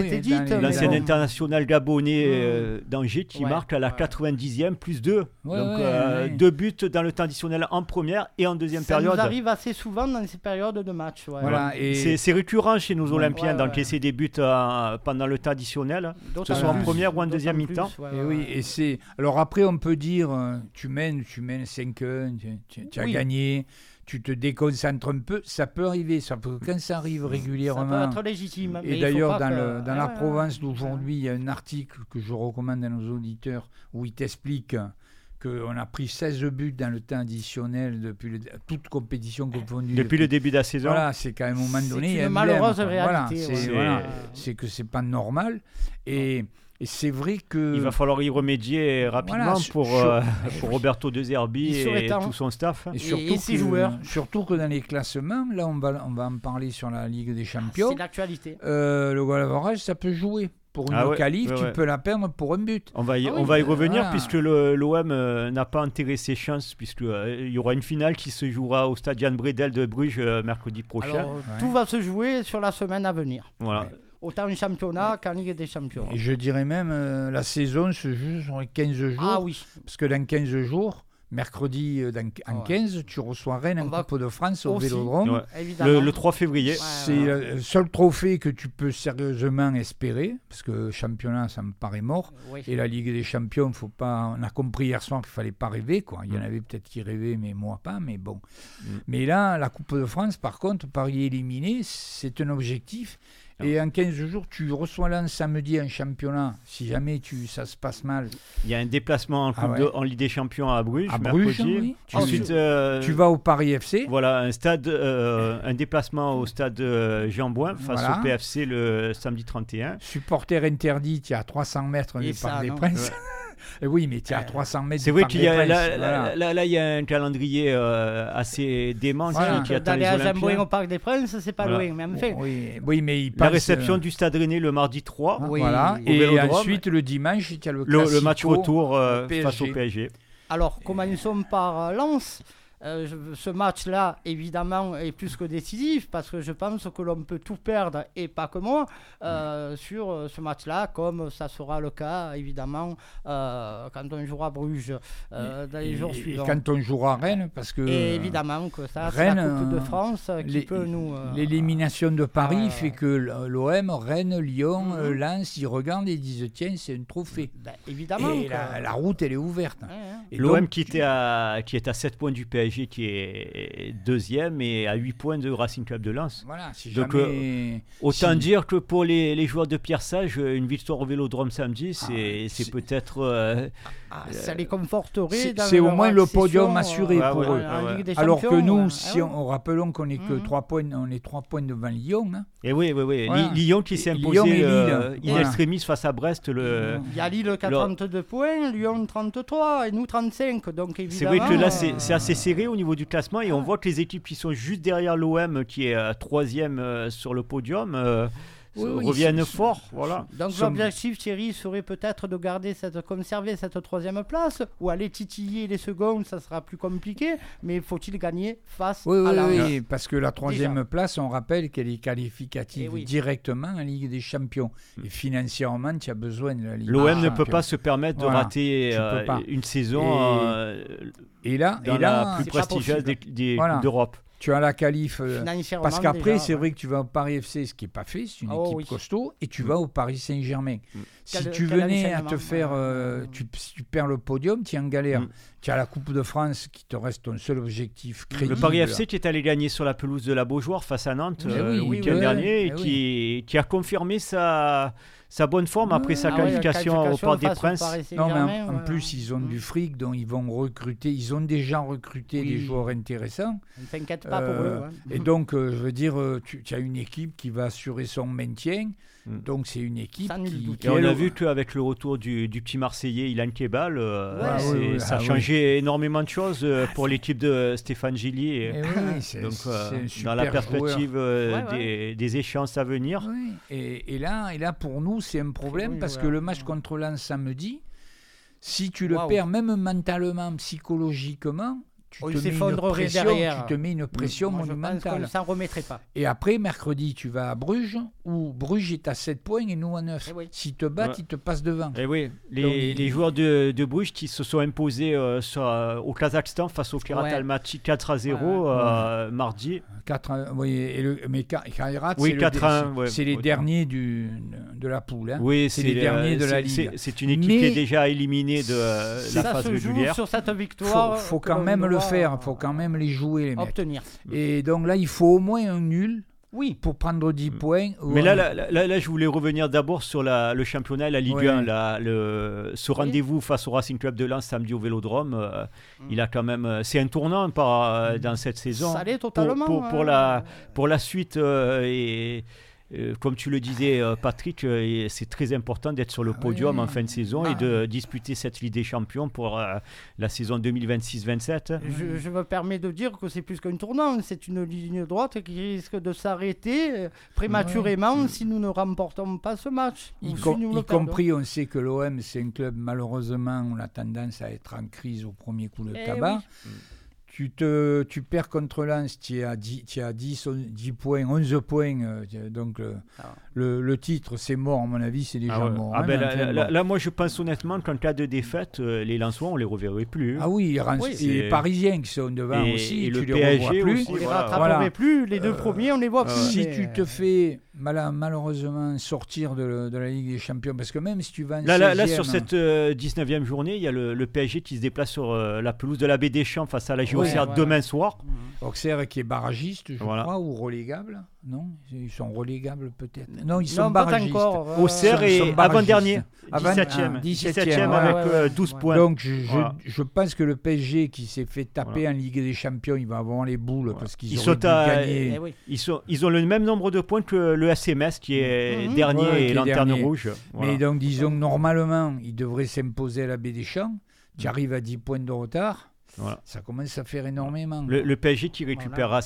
été dite. L'ancien bon. international gabonais euh, d'Angers qui ouais, marque à la ouais. quatre-vingt-dixième plus deux. Ouais, Donc ouais, euh, ouais. deux buts dans le temps additionnel en première et en deuxième ça période. Ça nous arrive assez souvent dans ces périodes de match. Ouais. Voilà, ouais. et c'est récurrent chez nos Olympiens ouais, d'encaisser ouais. des buts euh, pendant le temps additionnel, que ce soit en première ou en deuxième mi-temps. Ouais, ouais, et oui, et c'est... Alors après, on peut dire, tu mènes, tu mènes cinq un, tu, tu, tu as oui. gagné. Tu te déconcentres un peu, ça peut arriver, ça peut, quand ça arrive régulièrement. Ça peut être légitime. Et d'ailleurs, dans, que... le, dans ah, la ouais, Provence d'aujourd'hui, il y a un article que je recommande à nos auditeurs où il t'explique qu'on a pris seize buts dans le temps additionnel depuis le, toute compétition confondue. Depuis, depuis le début de la saison. Voilà, c'est qu'à un moment donné. C'est une malheureuse réalité. Voilà, ouais. c'est, voilà, c'est que c'est pas normal. Et. Et c'est vrai que... Il va falloir y remédier rapidement voilà, pour, sur, euh, pour Roberto De Zerbi et tout son staff. Et surtout, et ses joueurs. Surtout que dans les classements, là on va, on va en parler sur la Ligue des Champions. C'est l'actualité. Euh, le goal average, ça peut jouer. Pour une ah ouais, qualif, ouais, tu ouais. peux la perdre pour un but. On va y, ah oui, on va y revenir voilà. puisque le, l'O M euh, n'a pas enterré ses chances, puisqu'il euh, y aura une finale qui se jouera au stade Jan Bredel de Bruges euh, mercredi prochain. Alors, ouais. Tout va se jouer sur la semaine à venir. Voilà. Ouais. Autant en championnat qu'en Ligue des Champions. Et je dirais même, euh, la saison se joue sur les quinze jours. Ah oui. Parce que dans quinze jours, mercredi euh, dans, en ouais. quinze, tu reçois Rennes en Coupe de France au Vélodrome. Ouais. Le, le trois février. Ouais, c'est ouais. le seul trophée que tu peux sérieusement espérer, parce que le championnat, ça me paraît mort. Oui. Et la Ligue des Champions, faut pas... on a compris hier soir qu'il ne fallait pas rêver. Quoi. Il y en avait peut-être qui rêvaient, mais moi pas. Mais bon. Mm. Mais là, la Coupe de France, par contre, Paris éliminé, c'est un objectif. Et en quinze jours, tu reçois Lens samedi en championnat. Si jamais tu, ça se passe mal. Il y a un déplacement en, coupe ah ouais. de, en Ligue des Champions à Bruges. À Bruges, oui. Tu, Ensuite, euh, tu vas au Paris F C. Voilà, un, stade, euh, un déplacement au stade euh, Jean Bouin face voilà. au P F C le samedi trente et un. Supporter interdit, tu es à trois cents mètres du Parc des Princes. Ouais. Oui, mais tu es à trois cents mètres. C'est vrai qu'il y a là, là, là, là, il y a un calendrier euh, assez dément voilà. qui, qui attend les Olympiens. D'aller à au Parc des Princes, c'est pas voilà. loin, mais en fait. Oui, oui, mais il passe, la réception euh... du Stade Rennais le mardi trois. Oui, voilà. Et Vélodrome. Ensuite le dimanche, il y a le, le, le match retour euh, face au P S G. Alors, commençons par Lens. Euh, je, ce match-là, évidemment, est plus que décisif parce que je pense que l'on peut tout perdre, et pas que moi, euh, mmh. sur euh, ce match-là, comme ça sera le cas, évidemment, euh, quand on jouera à Bruges euh, dans les et, jours et suivants. Et quand on jouera à Rennes, parce que... Et évidemment que ça, Rennes, c'est la Coupe de France qui les, peut nous... Euh, l'élimination de Paris euh, fait que l'O M, Rennes, Lyon, mmh. Lens, ils regardent et disent, tiens, c'est un trophée. Ben, évidemment. Et la, la route, elle est ouverte. Ouais, hein. Et l'O M qui, était à, qui est à sept points du P S G, qui est deuxième, et à huit points de Racing Club de Lens. Voilà, si Donc jamais... euh, autant si... dire que pour les, les joueurs de Pierre Sage, une victoire au Vélodrome samedi, c'est, ah, c'est, c'est peut-être... Euh, ah, ça les conforterait. C'est, dans c'est au moins le podium assuré euh, pour ouais, eux. Ouais, ouais. Alors que nous, ouais. si on, on rappelons qu'on est que mmh. trois points, on est trois points devant Lyon. Hein. Et oui, oui, oui. Voilà. Lyon qui s'est imposé euh, in voilà. extremis face à Brest. Le, il y a Lille qui a trente-deux points, Lyon trente-trois et nous trente-cinq. Donc évidemment. C'est vrai que là, c'est, c'est assez serré au niveau du classement, et on voit que les équipes qui sont juste derrière l'O M, qui est euh, troisième euh, sur le podium, euh, oui, oui, reviennent c'est, fort. C'est, voilà. Donc Som... l'objectif, Thierry, serait peut-être de garder cette, conserver cette troisième place, ou aller titiller les secondes, ça sera plus compliqué, mais faut-il gagner face oui, à oui, la oui, parce que la troisième Déjà. place, on rappelle qu'elle est qualificative oui. directement en Ligue des Champions. Et financièrement, tu as besoin de la Ligue L'O M des ne Champions. peut pas se permettre de voilà. rater euh, une saison et, euh, et là, dans et là, la plus prestigieuse des, des voilà. Coupes d'Europe. Tu as la qualif, euh, parce qu'après, déjà, c'est ouais. vrai que tu vas au Paris F C, ce qui n'est pas fait, c'est une oh, équipe oui. costaud, et tu mmh. vas au Paris Saint-Germain. Mmh. Si quel, tu quel venais à te faire, euh, tu, si tu perds le podium, tu es en galère. Mmh. Tu as la Coupe de France qui te reste ton seul objectif crédible. Le Paris F C qui est allé gagner sur la pelouse de la Beaujoire face à Nantes euh, oui, le week-end oui, dernier, oui, et qui, oui. qui a confirmé sa... sa bonne forme après oui, sa ah qualification, oui, qualification au Parc des Princes. Non, mais en, en ouais, plus, ouais. ils ont mmh. du fric, donc ils vont recruter. Ils ont déjà recruté oui. des joueurs intéressants. Ne t'inquiète pas euh, pour eux. Ouais. Et donc, euh, je veux dire, tu, tu as une équipe qui va assurer son maintien. Mmh. Donc, c'est une équipe Sans qui... qui et on a vu qu'avec le retour du, du petit Marseillais, Ilan Kebal, euh, ouais, c'est, oui, oui, ça a ah, changé oui. énormément de choses euh, pour l'équipe de Stéphane Gilly. Et, et oui, c'est, donc, euh, c'est dans la perspective euh, ouais, des, ouais. des échéances à venir. Oui. Et, et, là, et là, pour nous, c'est un problème oui, parce ouais, que le match ouais. contre Lens samedi, si tu le wow. perds, même mentalement, psychologiquement, tu oh, te mets une pression, derrière. tu te mets une pression Moi, monumentale. Je pense qu'on ne s'en remettrait pas. Et après, mercredi, tu vas à Bruges, où Bruges est à sept points et nous à neuf. Eh oui. S'ils te battent, ouais. ils te passent devant. Et oui, les, Donc, les joueurs de, de Bruges qui se sont imposés euh, sur, euh, au Kazakhstan face au Kairat ouais. Almaty quatre à zéro ouais, ouais. Euh, mardi. quatre à un, oui, et le, mais Kairat, Oui, c'est, quatre à un, le, ouais, c'est les ouais. derniers du, de la poule. Hein. Oui, c'est, c'est les derniers de la Ligue. C'est, c'est une équipe mais qui est déjà éliminée de euh, la ça phase se régulière. Joue sur cette Il victoire. faut, faut quand même le faire, il faut quand même les jouer, les mecs. Obtenir. Et donc là, il faut au moins un nul. Oui. Pour prendre dix Mm. points. Mais là, là, là, là, je voulais revenir d'abord sur la, le championnat, la Ligue ouais. un. La, le, ce oui. rendez-vous face au Racing Club de Lens samedi au Vélodrome, euh, Mm. il a quand même, c'est un tournant par, euh, dans cette saison. Ça l'est totalement. Pour, pour, pour hein. la, pour la suite, euh, et euh, comme tu le disais, euh, Patrick, euh, et c'est très important d'être sur le Ah podium oui. en fin de saison Ah. et de disputer cette Ligue des Champions pour euh, la saison deux mille vingt-six vingt-sept. Je, je me permets de dire que c'est plus qu'un tournant, c'est une ligne droite qui risque de s'arrêter euh, prématurément Ouais. si nous ne remportons pas ce match. Y, ou com- si nous y le perdons. compris, on sait que l'O M, c'est un club, malheureusement, on a tendance à être en crise au premier coup de Eh tabac. oui. Tu, te, tu perds contre Lens, tu es à dix, tu es à dix, dix points, onze points. euh, donc le, Ah. le, le titre, c'est mort, à mon avis, c'est déjà Ah ouais. mort. Ah hein, ben mais là, enfin, là- bon. là, moi, je pense honnêtement qu'en cas de défaite, euh, les Lensois, on les reverrait plus. Ah oui, Reims- Oui, et c'est- les Parisiens qui sont devant Et- aussi, et tu le les P S G revois plus. aussi. On les Voilà. rattraperait Voilà. plus, les deux Euh, premiers, on les voit euh, plus. Si mais- tu te fais mal- malheureusement sortir de, de la Ligue des Champions, parce que même si tu vas en Là, là, là, seizième, sur cette euh, dix-neuvième journée, il y a le, le P S G qui se déplace sur euh, la pelouse de la Baie des Champs face à la J O C R ouais, demain ouais. soir. Mhm. Auxerre qui est barragiste, je Voilà. crois, ou relégable. Non, ils sont relégables peut-être. Non, ils sont Non, pas barragistes. encore. euh, Auxerre Ils sont est barragistes. avant-dernier, Avant- dix-septième. ah, dix-septième dix-septième, avec ouais, ouais, euh, ouais. douze Ouais. points. Donc je, je- Voilà. je pense que le P S G qui s'est fait taper Voilà. en Ligue des Champions, il va avoir les boules Voilà. parce qu'ils Ils auraient sont dû à- gagner. Eh oui. Ils, sont, ils ont le même nombre de points que le S M S qui est Mhm. dernier Ouais, qui et est lanterne dernier. rouge. Voilà. Mais donc disons que normalement, il devrait s'imposer à la Baie des Champs. Tu Mm. arrives à dix points de retard. Voilà. Ça commence à faire énormément. Le, le P S G qui récupérera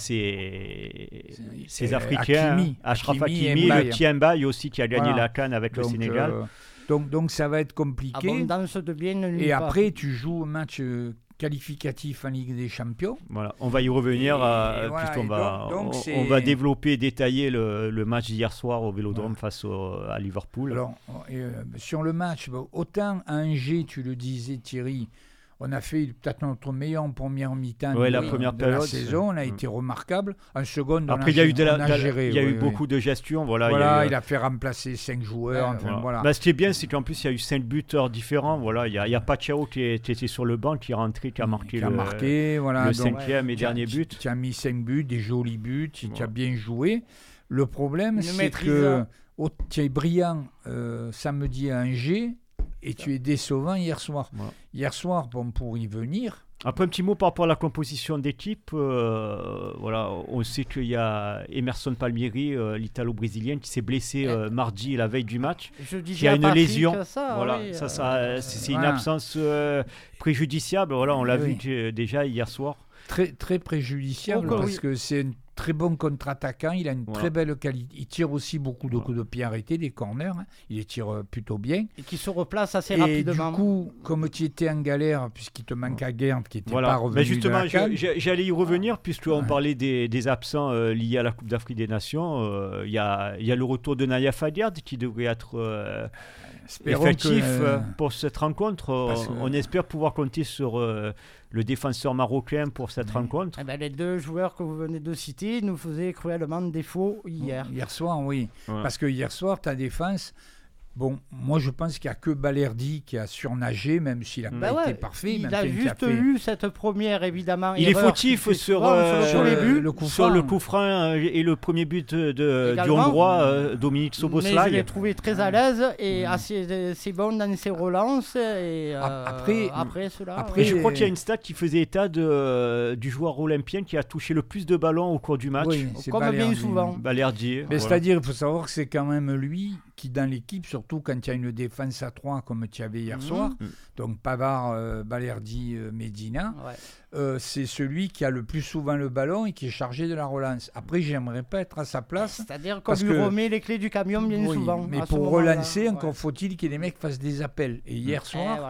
ses, ses Euh, Africains, Hakimi. Ashraf Hakimi et Hakimi, Mbaye. le petit Mbaye aussi qui a gagné Voilà. la CAN avec donc, le Sénégal. euh, donc, donc ça va être compliqué. Abondance de biens ne nuit Et pas. après, tu joues un match euh, qualificatif en Ligue des Champions. Voilà, on va y revenir, Et euh, voilà, puisqu'on et va, donc- donc on- c'est- on va développer et détailler le, le match d'hier soir au Vélodrome Voilà. face au- à Liverpool. Alors, euh, sur le match, bon, autant à Angers, tu le disais Thierry, on a fait peut-être notre meilleure première mi-temps Ouais, de, la première de période, la saison. On a c'est- été remarquable. En seconde, on Après, a, il y a eu, gé- de la- on a de la- géré. il y a oui, eu oui. beaucoup de gestion. Voilà, il y a Voilà, eu, il a fait remplacer cinq joueurs. Ouais, enfin, voilà. voilà. Bah, ce qui est bien, c'est qu'en plus, il y a eu cinq buteurs différents. Voilà, il y a, il y a Pachao qui, est- qui était sur le banc, qui est rentré, qui a marqué Qui a le, marqué, voilà. le donc, cinquième et tu as- dernier tu- but. Tu as mis cinq buts, des jolis buts, tu Voilà. as bien joué. Le problème, Une c'est maîtrise, que hein. oh, tu es brillant euh, samedi à Angers et tu es décevant hier soir. Voilà. Hier soir, bon, pour y venir, Après, un petit mot par rapport à la composition d'équipe. euh, voilà, on sait qu'il y a Emerson Palmieri, euh, l'Italo-brésilien, qui s'est blessé euh, mardi, la veille du match. Je disais Qui a à une Patrick lésion. Ça, Voilà, oui, ça, euh, ça, c'est c'est une voilà. absence euh, préjudiciable. Voilà, on l'a Oui. vu euh, déjà hier soir. très, très préjudiciable Oh, que parce oui. que c'est un très bon contre-attaquant. Il a une Voilà. très belle qualité. Il tire aussi beaucoup de Voilà. coups de pied arrêtés, des corners. hein. Il les tire euh, plutôt bien. et qui se replace assez Et rapidement. du coup, comme tu étais en galère, puisqu'il te manque à Guerre, qui n'était pas Voilà. revenu Mais de justement, la CAN, je- je- j'allais y revenir, puisqu'on Ouais. parlait des, des absents euh, liés à la Coupe d'Afrique des Nations. Euh, Il y, a, il y a le retour de Naya Fadiad qui devrait être euh, espérons effectif que, euh, euh, pour cette rencontre. Euh, parce que- On espère pouvoir compter sur euh, le défenseur marocain pour cette Oui. rencontre. Eh ben, les deux joueurs que vous venez de citer nous faisaient cruellement défaut hier. Hier soir, oui. Ouais. Parce que hier soir, ta défense, bon, moi je pense qu'il n'y a que Balerdi qui a surnagé, même s'il n'a Bah pas ouais, été parfait. il mais a enfin, qui juste fait- eu cette première, évidemment. Il est erreur fautif qu'il fait sur, souvent euh, sur le sur premier but. le coup Sur franc. le coup franc euh, et le premier but de, de- du Également. Hongrois, euh, Dominique Mais je Soboslai. l'ai trouvé très à l'aise et Mm. assez, assez bon dans ses relances. Et, euh, Après- après cela, après, Et je ouais. crois qu'il y a une stat qui faisait état de, euh, du joueur olympien qui a touché le plus de ballons au cours du match. Oui, c'est Comme bien Balerdi. souvent. Balerdi. Mais voilà. c'est-à-dire, il faut savoir que c'est quand même lui qui, dans l'équipe, surtout quand il y a une défense à trois comme tu avais hier Mhm. soir, Mhm. donc Pavard, euh, Balerdi, euh, Medina, Ouais. euh, c'est celui qui a le plus souvent le ballon et qui est chargé de la relance. Après, j'aimerais pas être à sa place. C'est-à-dire qu'on Parce lui que- remet les clés du camion bien Oui, souvent. mais à ce pour moment-là. relancer, encore Ouais. faut-il que les mecs fassent des appels. Et hier Eh, soir, voilà.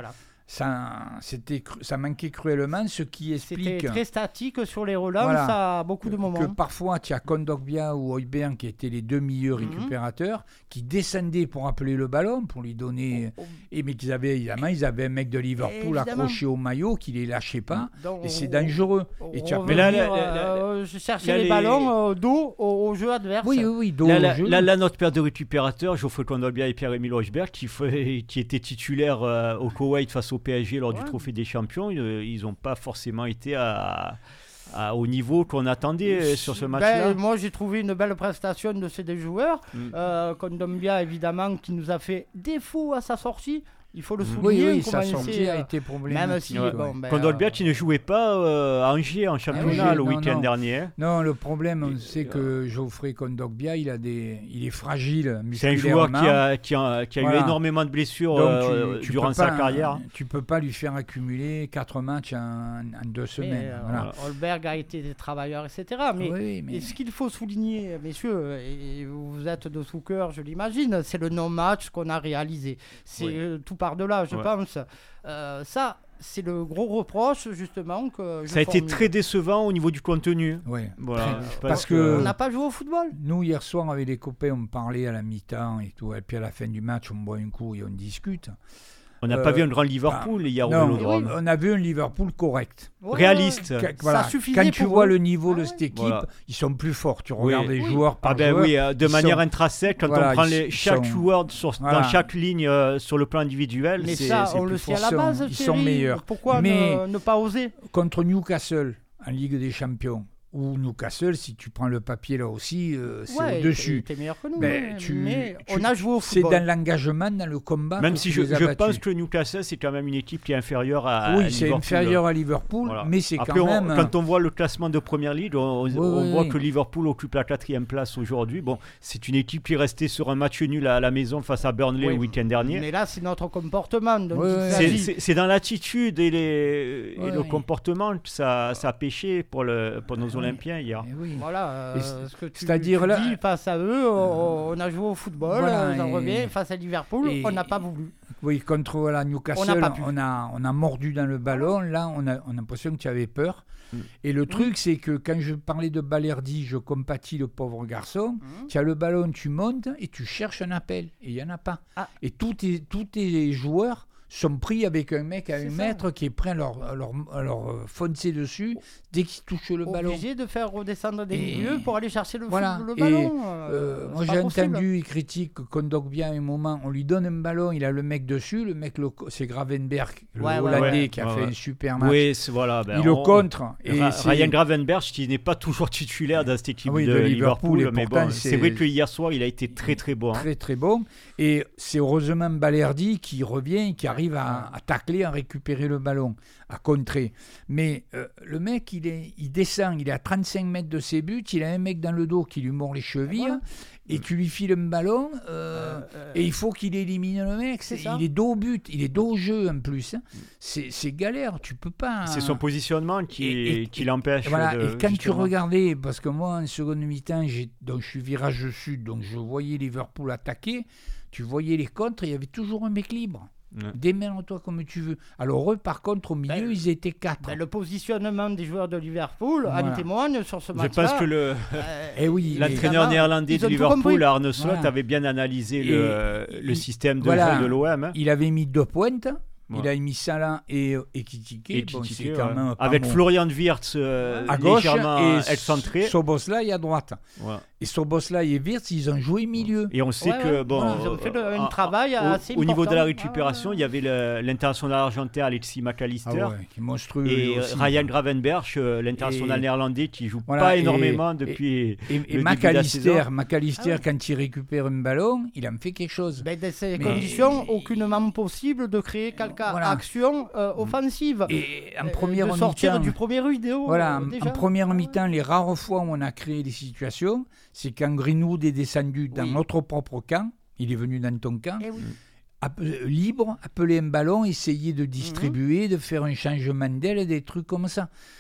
ça, c'était, ça manquait cruellement, ce qui explique... C'était très statique sur les relances voilà, à beaucoup de moments. Que parfois, tu as Kondogbia ou Højbjerg, qui étaient les deux meilleurs mm-hmm. récupérateurs, qui descendaient pour appeler le ballon, pour lui donner... Oh, oh. Et, mais qu'ils avaient, évidemment, ils avaient un mec de Liverpool évidemment. accroché au maillot, qui ne les lâchait pas, Donc, et c'est dangereux. On, et tu as mais là, là, euh, je cherchais les, les ballons euh, dos au, au jeu adverse. Oui, oui, oui, dos là, au là, jeu. Là, là, notre paire de récupérateurs, Geoffrey Kondogbia et Pierre-Emile Højbjerg, qui, qui étaient titulaires euh, au Koweït face au P S G lors ouais. du Trophée des Champions, ils n'ont pas forcément été à, à, au niveau qu'on attendait sur ce match-là. Ben, moi, j'ai trouvé une belle prestation de ces deux joueurs. Mm. Euh, Kondogbia, évidemment, qui nous a fait défaut à sa sortie. Il faut le souligner. Oui, oui, sa sortie a été problématique. Même si, ouais. bon, ben, Kondogbia euh... qui ne jouait pas euh, à Angers en championnat ah oui, le non, week-end non. dernier. Non, le problème, c'est que euh... Geoffrey Kondogbia, il, a des... il est fragile musculairement. C'est un joueur qui a, qui a, qui a voilà. eu énormément de blessures Donc, euh, tu, tu durant sa pas, carrière. Tu ne peux pas lui faire accumuler quatre matchs en, en deux semaines. Et, voilà. euh, Højbjerg a été des travailleurs, et cetera. Mais, oui, mais... mais ce qu'il faut souligner, messieurs, et vous êtes de tout cœur, je l'imagine, c'est le non-match qu'on a réalisé. C'est oui. euh, tout par-delà, je ouais. pense. Euh, ça, c'est le gros reproche justement que je ça a formule. été très décevant au niveau du contenu. Oui. Voilà. Parce que on n'a pas joué au football. Nous hier soir avec les copains, on parlait à la mi-temps et tout, et puis à la fin du match, on boit un coup et on discute. On n'a euh, pas vu un grand Liverpool bah, hier au Vélodrome. Oui, on a vu un Liverpool correct. Ouais, réaliste. Ouais. Voilà. Ça suffisait Quand tu pour vois eux. le niveau ah, de cette ouais. équipe, voilà. ils sont plus forts. Tu regardes oui. les oui. joueurs par ah ben joueur. Oui, de manière sont... intrinsèque, quand voilà, on prend les... chaque sont... joueur sur... voilà. dans chaque ligne euh, sur le plan individuel, mais c'est, ça, c'est on plus le sait fort. à la base. Ils sont, ils sont meilleurs. Pourquoi mais ne, ne pas oser contre Newcastle en Ligue des Champions, ou Newcastle, si tu prends le papier là aussi, euh, c'est ouais, au-dessus. T'es meilleur que nous, mais, mais, tu, mais tu, on a joué au c'est football. C'est dans l'engagement, dans le combat. Même si je, je pense que Newcastle, c'est quand même une équipe qui est inférieure à, oui, à Liverpool. Oui, c'est inférieur à Liverpool, voilà. mais c'est Après, quand on, même... quand on voit le classement de Première Ligue, on, oui, on oui, voit oui. que Liverpool occupe la quatrième place aujourd'hui. Bon, c'est une équipe qui est restée sur un match nul à la maison face à Burnley oui. le week-end dernier. Mais là, c'est notre comportement. Donc oui, c'est, c'est, c'est dans l'attitude et, les, oui, et le oui. comportement que ça, ça a péché pour, le, pour nos oui. Olympiens hier. Oui. Voilà. Euh, ce que tu, C'est-à-dire tu là, dis face à eux, on, on a joué au football, voilà, on en et, revient face à Liverpool, et, on n'a pas voulu. Oui, contre voilà, Newcastle, on, on, a, on a mordu dans le ballon. Là, on a, on a l'impression que tu avais peur. Mm. Et le truc, c'est que quand je parlais de Balerdi, je compatis le pauvre garçon. Mm. Tu as le ballon, tu montes et tu cherches un appel. Et il n'y en a pas. Ah. Et tous tes, tous tes joueurs sont pris avec un mec à un mètre qui est prêt à leur, à leur, à leur foncer dessus dès qu'il touche le ballon. Obligé de faire redescendre des milieux pour aller chercher le, voilà. le ballon. Et, euh, moi j'ai possible. entendu, il critique Kondogbia à un moment, on lui donne un ballon, il a le mec dessus, le mec le, c'est Gravenberch, le ouais, Hollandais ouais, ouais. qui a ouais, fait ouais. un super match. Oui, voilà, ben, il on, le contre. Et Ra- c'est... Ryan Gravenberch qui n'est pas toujours titulaire dans cette équipe oui, de, de Liverpool, Liverpool mais pourtant, bon, c'est... c'est vrai que hier soir il a été très très bon. Très très bon. Et c'est heureusement Balerdi qui revient et qui arrive à, à tacler, à récupérer le ballon, à contrer. Mais euh, le mec, il, est, il descend, il est à trente-cinq mètres de ses buts, il a un mec dans le dos qui lui mord les chevilles, voilà. Et tu lui files un ballon, euh, euh, euh, et il faut qu'il élimine le mec. C'est il est dos au but, il est dos au jeu en plus. Hein. C'est, c'est galère, tu peux pas... C'est son positionnement qui, et, et, qui l'empêche. Voilà, de, et quand justement. tu regardais, parce que moi en seconde mi-temps, j'ai, donc, je suis virage sud, donc je voyais Liverpool attaquer, tu voyais les contres, il y avait toujours un mec libre. Ouais. Démène-toi comme tu veux. Alors eux, par contre, au milieu, ben, ils étaient quatre. Ben, le positionnement des joueurs de Liverpool voilà. en témoigne sur ce match-là. Je pense que le, euh, eh oui, l'entraîneur les... néerlandais de Liverpool, Arne Slot, voilà. avait bien analysé et, le, et, le système de voilà. jeu de l'O M. Hein. Il avait mis deux pointes. Ouais. Il a mis Salah et, et Kitike, et bon, Kitike, quand ouais. même avec bon. Florian Wirtz euh, à gauche légèrement et excentré. Soboslai à droite. Ouais. Et Soboslai et Wirtz, ils ont joué milieu. Et on sait ouais, que ouais. bon, ouais, ils ont fait le, un travail au, assez au niveau de la important. récupération, ah, ouais. il y avait le, l'international argentin Alexis McAllister, ah, ouais, qui est monstrueux, et aussi, Ryan ouais. Gravenberch, l'international et, néerlandais qui joue voilà, pas et, énormément depuis. Et, et, le et McAllister, McAllister ah, ouais. quand il récupère un ballon, il en fait quelque chose. Ben, dans ces Mais, conditions, et, aucunement possible de créer quelque voilà. action euh, offensive. Et en première de sortir mi-temps, du premier vidéo. Voilà, euh, en, déjà. en première mi-temps, les rares fois où on a créé des situations, c'est quand Greenwood est descendu dans oui. notre propre camp, il est venu dans ton camp, eh oui. app- libre, appeler un ballon, essayer de distribuer, mmh. de faire un changement d'aile, des trucs comme ça.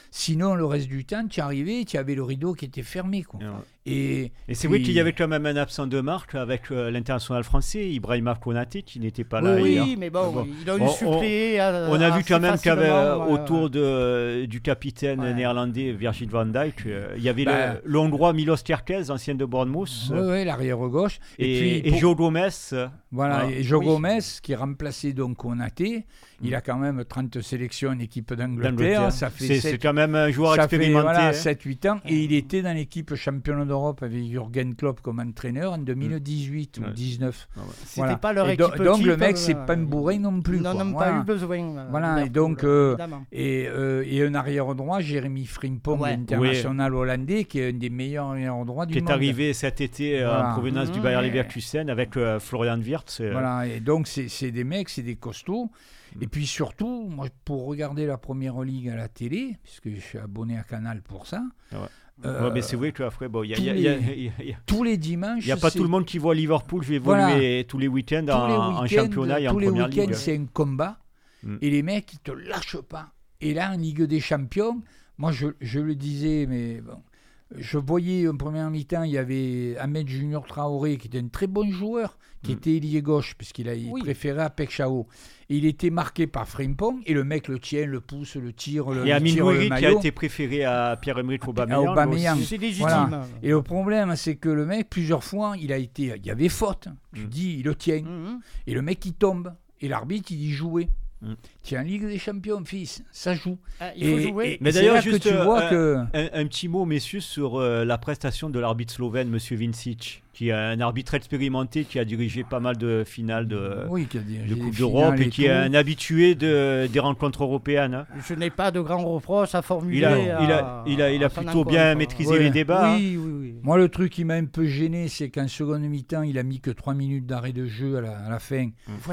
Sinon, le reste du temps, tu arrivais, tu avais le rideau qui était fermé. Quoi. Ouais. Et, Et c'est puis... vrai qu'il y avait quand même un absent de marque avec euh, l'international français, Ibrahima Konaté, qui n'était pas là oui, hier. Oui, mais bon, bon. il a eu on, suppléé. On, on a vu quand même qu'il y avait euh, ouais, autour ouais. de, du capitaine ouais. néerlandais Virgil van Dijk, euh, il y avait bah, le, le Hongrois Milos Kerkez, ancien de Bournemouth. Oui, oui, l'arrière gauche. Et, et, puis, et pour... Joe Gomez. Voilà, voilà. et Joe oui. Gomez, qui remplaçait donc Konaté, il a quand même trente sélections en équipe d'Angleterre. Ça fait c'est, sept... c'est quand même un joueur ça expérimenté. Fait, voilà, hein. sept huit ans. Et il était dans l'équipe championne d'Europe avec Jürgen Klopp comme entraîneur en deux mille dix-huit mmh. ou dix-neuf. Ah ouais. C'était voilà. pas leur et équipe do- Donc type, le mec, euh, c'est pas un bourrin non plus. Ils n'en ont voilà. pas eu besoin. Euh, voilà, et donc, euh, et, euh, et un arrière droit, Jérémy Frimpong, ouais. international ouais. hollandais, qui est un des meilleurs arrière droits du qui monde. Qui est arrivé cet été voilà. en provenance mmh. du Bayer Leverkusen avec euh, Florian Wirtz. Euh... Voilà, et donc c'est, c'est des mecs, c'est des costauds. Et puis surtout, moi, pour regarder la Première Ligue à la télé, puisque je suis abonné à Canal pour ça. Ouais. Euh, ouais, mais c'est vrai qu'après, bon, y a, tous, y a, les, y a, y a, y a, tous les dimanches. Il n'y a pas tout le monde qui voit Liverpool, je vais évoluer voilà. tous les week-ends tous en, les week-ends, en championnat et en Première Ligue. Tous les week-ends, c'est un combat. Mm. Et les mecs, ils ne te lâchent pas. Et là, en Ligue des Champions, moi, je, je le disais, mais bon. Je voyais en première mi-temps, il y avait Ahmed Junior Traoré, qui était un très bon joueur, qui mm. était ailier gauche, puisqu'il a oui. préféré à Pekchao. Et il était marqué par Frimpong, et le mec le tient, le pousse, le tire, le Et Amin Gouiri qui a été préféré à Pierre-Emerick Aubameyang. À Aubameyang. C'est légitime. Voilà. Et le problème, c'est que le mec, plusieurs fois, il a été, il y avait faute. Tu mm. dis, il le tient. Mm-hmm. Et le mec, il tombe. Et l'arbitre, il dit jouer. Mmh. Tiens, Ligue des Champions, fils, ça joue. Ah, il faut et, jouer. Et, mais d'ailleurs, juste que tu vois euh, que... un, un petit mot, messieurs, sur euh, la prestation de l'arbitre slovène, Monsieur Vincic, qui est un arbitre expérimenté, qui a dirigé pas mal de finales de, oui, qui a de Coupe d'Europe et, et qui est un habitué de, des rencontres européennes. Hein. Je n'ai pas de grands reproches à formuler. Il a, à, il a, il a, il a plutôt encontre. bien maîtrisé ouais. les débats. Oui, oui, oui. Moi, le truc qui m'a un peu gêné, c'est qu'en seconde mi-temps, il a mis que trois minutes d'arrêt de jeu à la, à la fin. Ouais.